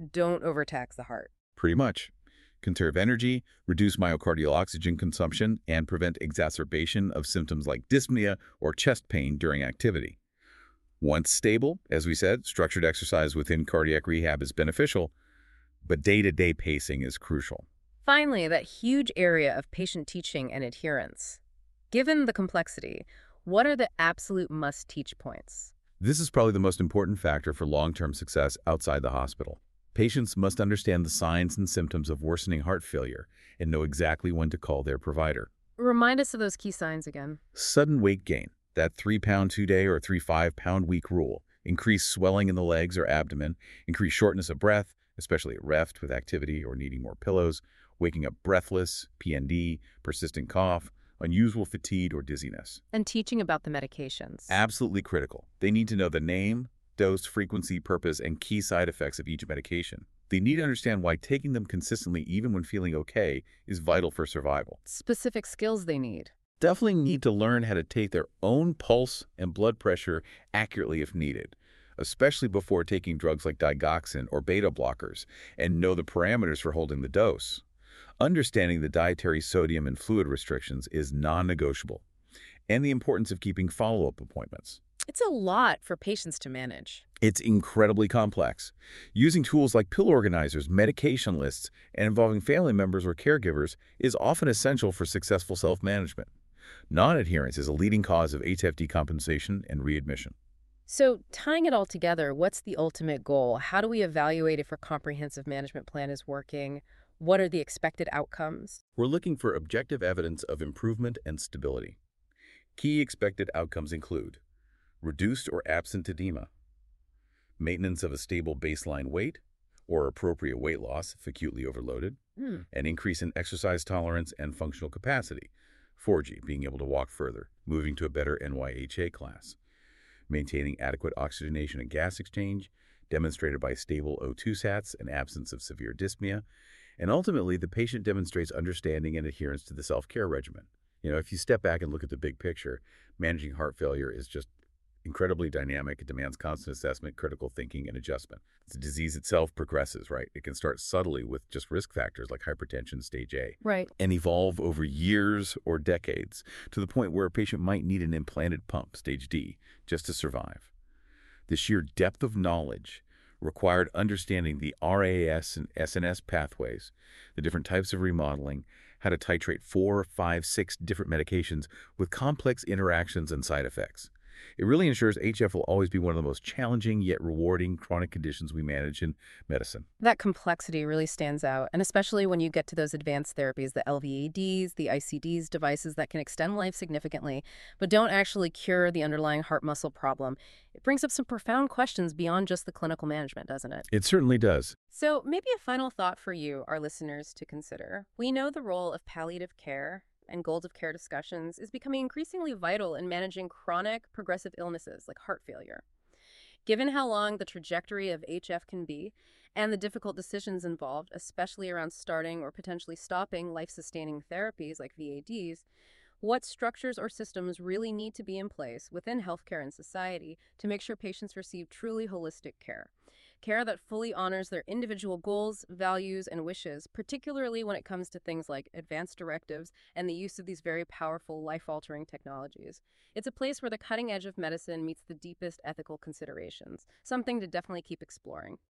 don't overtax the heart. Pretty much. Conserve energy, reduce myocardial oxygen consumption, and prevent exacerbation of symptoms like dyspnea or chest pain during activity. Once stable, as we said, structured exercise within cardiac rehab is beneficial, but day-to-day pacing is crucial. Finally, that huge area of patient teaching and adherence. Given the complexity, what are the absolute must-teach points? This is probably the most important factor for long-term success outside the hospital. Patients must understand the signs and symptoms of worsening heart failure and know exactly when to call their provider. Remind us of those key signs again. Sudden weight gain, that three-pound two-day or three five-pound week rule, increased swelling in the legs or abdomen, increased shortness of breath, especially at rest with activity or needing more pillows, waking up breathless, P N D, persistent cough, unusual fatigue or dizziness. And teaching about the medications. Absolutely critical. They need to know the name, dose, frequency, purpose, and key side effects of each medication. They need to understand why taking them consistently, even when feeling okay, is vital for survival. Specific skills they need. Definitely need to learn how to take their own pulse and blood pressure accurately if needed, especially before taking drugs like digoxin or beta blockers, and know the parameters for holding the dose. Understanding the dietary sodium and fluid restrictions is non-negotiable, and the importance of keeping follow-up appointments. It's a lot for patients to manage. It's incredibly complex. Using tools like pill organizers, medication lists, and involving family members or caregivers is often essential for successful self-management. Non-adherence is a leading cause of H F decompensation and readmission. So, tying it all together, what's the ultimate goal? How do we evaluate if our comprehensive management plan is working? What are the expected outcomes? We're looking for objective evidence of improvement and stability. Key expected outcomes include reduced or absent edema, maintenance of a stable baseline weight or appropriate weight loss if acutely overloaded, Hmm. an increase in exercise tolerance and functional capacity, four G, being able to walk further, moving to a better N Y H A class, maintaining adequate oxygenation and gas exchange, demonstrated by stable O two sats and absence of severe dyspnea, and ultimately the patient demonstrates understanding and adherence to the self-care regimen. You know, if you step back and look at the big picture, managing heart failure is just incredibly dynamic. It demands constant assessment, critical thinking, and adjustment. The disease itself progresses, right? It can start subtly with just risk factors like hypertension, stage A, Right. and evolve over years or decades to the point where a patient might need an implanted pump, stage D, just to survive. The sheer depth of knowledge required understanding the R A S and S N S pathways, the different types of remodeling, how to titrate four, five, six different medications with complex interactions and side effects. It really ensures H F will always be one of the most challenging yet rewarding chronic conditions we manage in medicine. That complexity really stands out, and especially when you get to those advanced therapies, the L V A Ds, the I C Ds, devices that can extend life significantly, but don't actually cure the underlying heart muscle problem. It brings up some profound questions beyond just the clinical management, doesn't it? It certainly does. So maybe a final thought for you, our listeners, to consider. We know the role of palliative care and goals of care discussions is becoming increasingly vital in managing chronic progressive illnesses like heart failure. Given how long the trajectory of H F can be and the difficult decisions involved, especially around starting or potentially stopping life-sustaining therapies like V A Ds, what structures or systems really need to be in place within healthcare and society to make sure patients receive truly holistic care? Care that fully honors their individual goals, values, and wishes, particularly when it comes to things like advanced directives and the use of these very powerful, life-altering technologies. It's a place where the cutting edge of medicine meets the deepest ethical considerations, something to definitely keep exploring.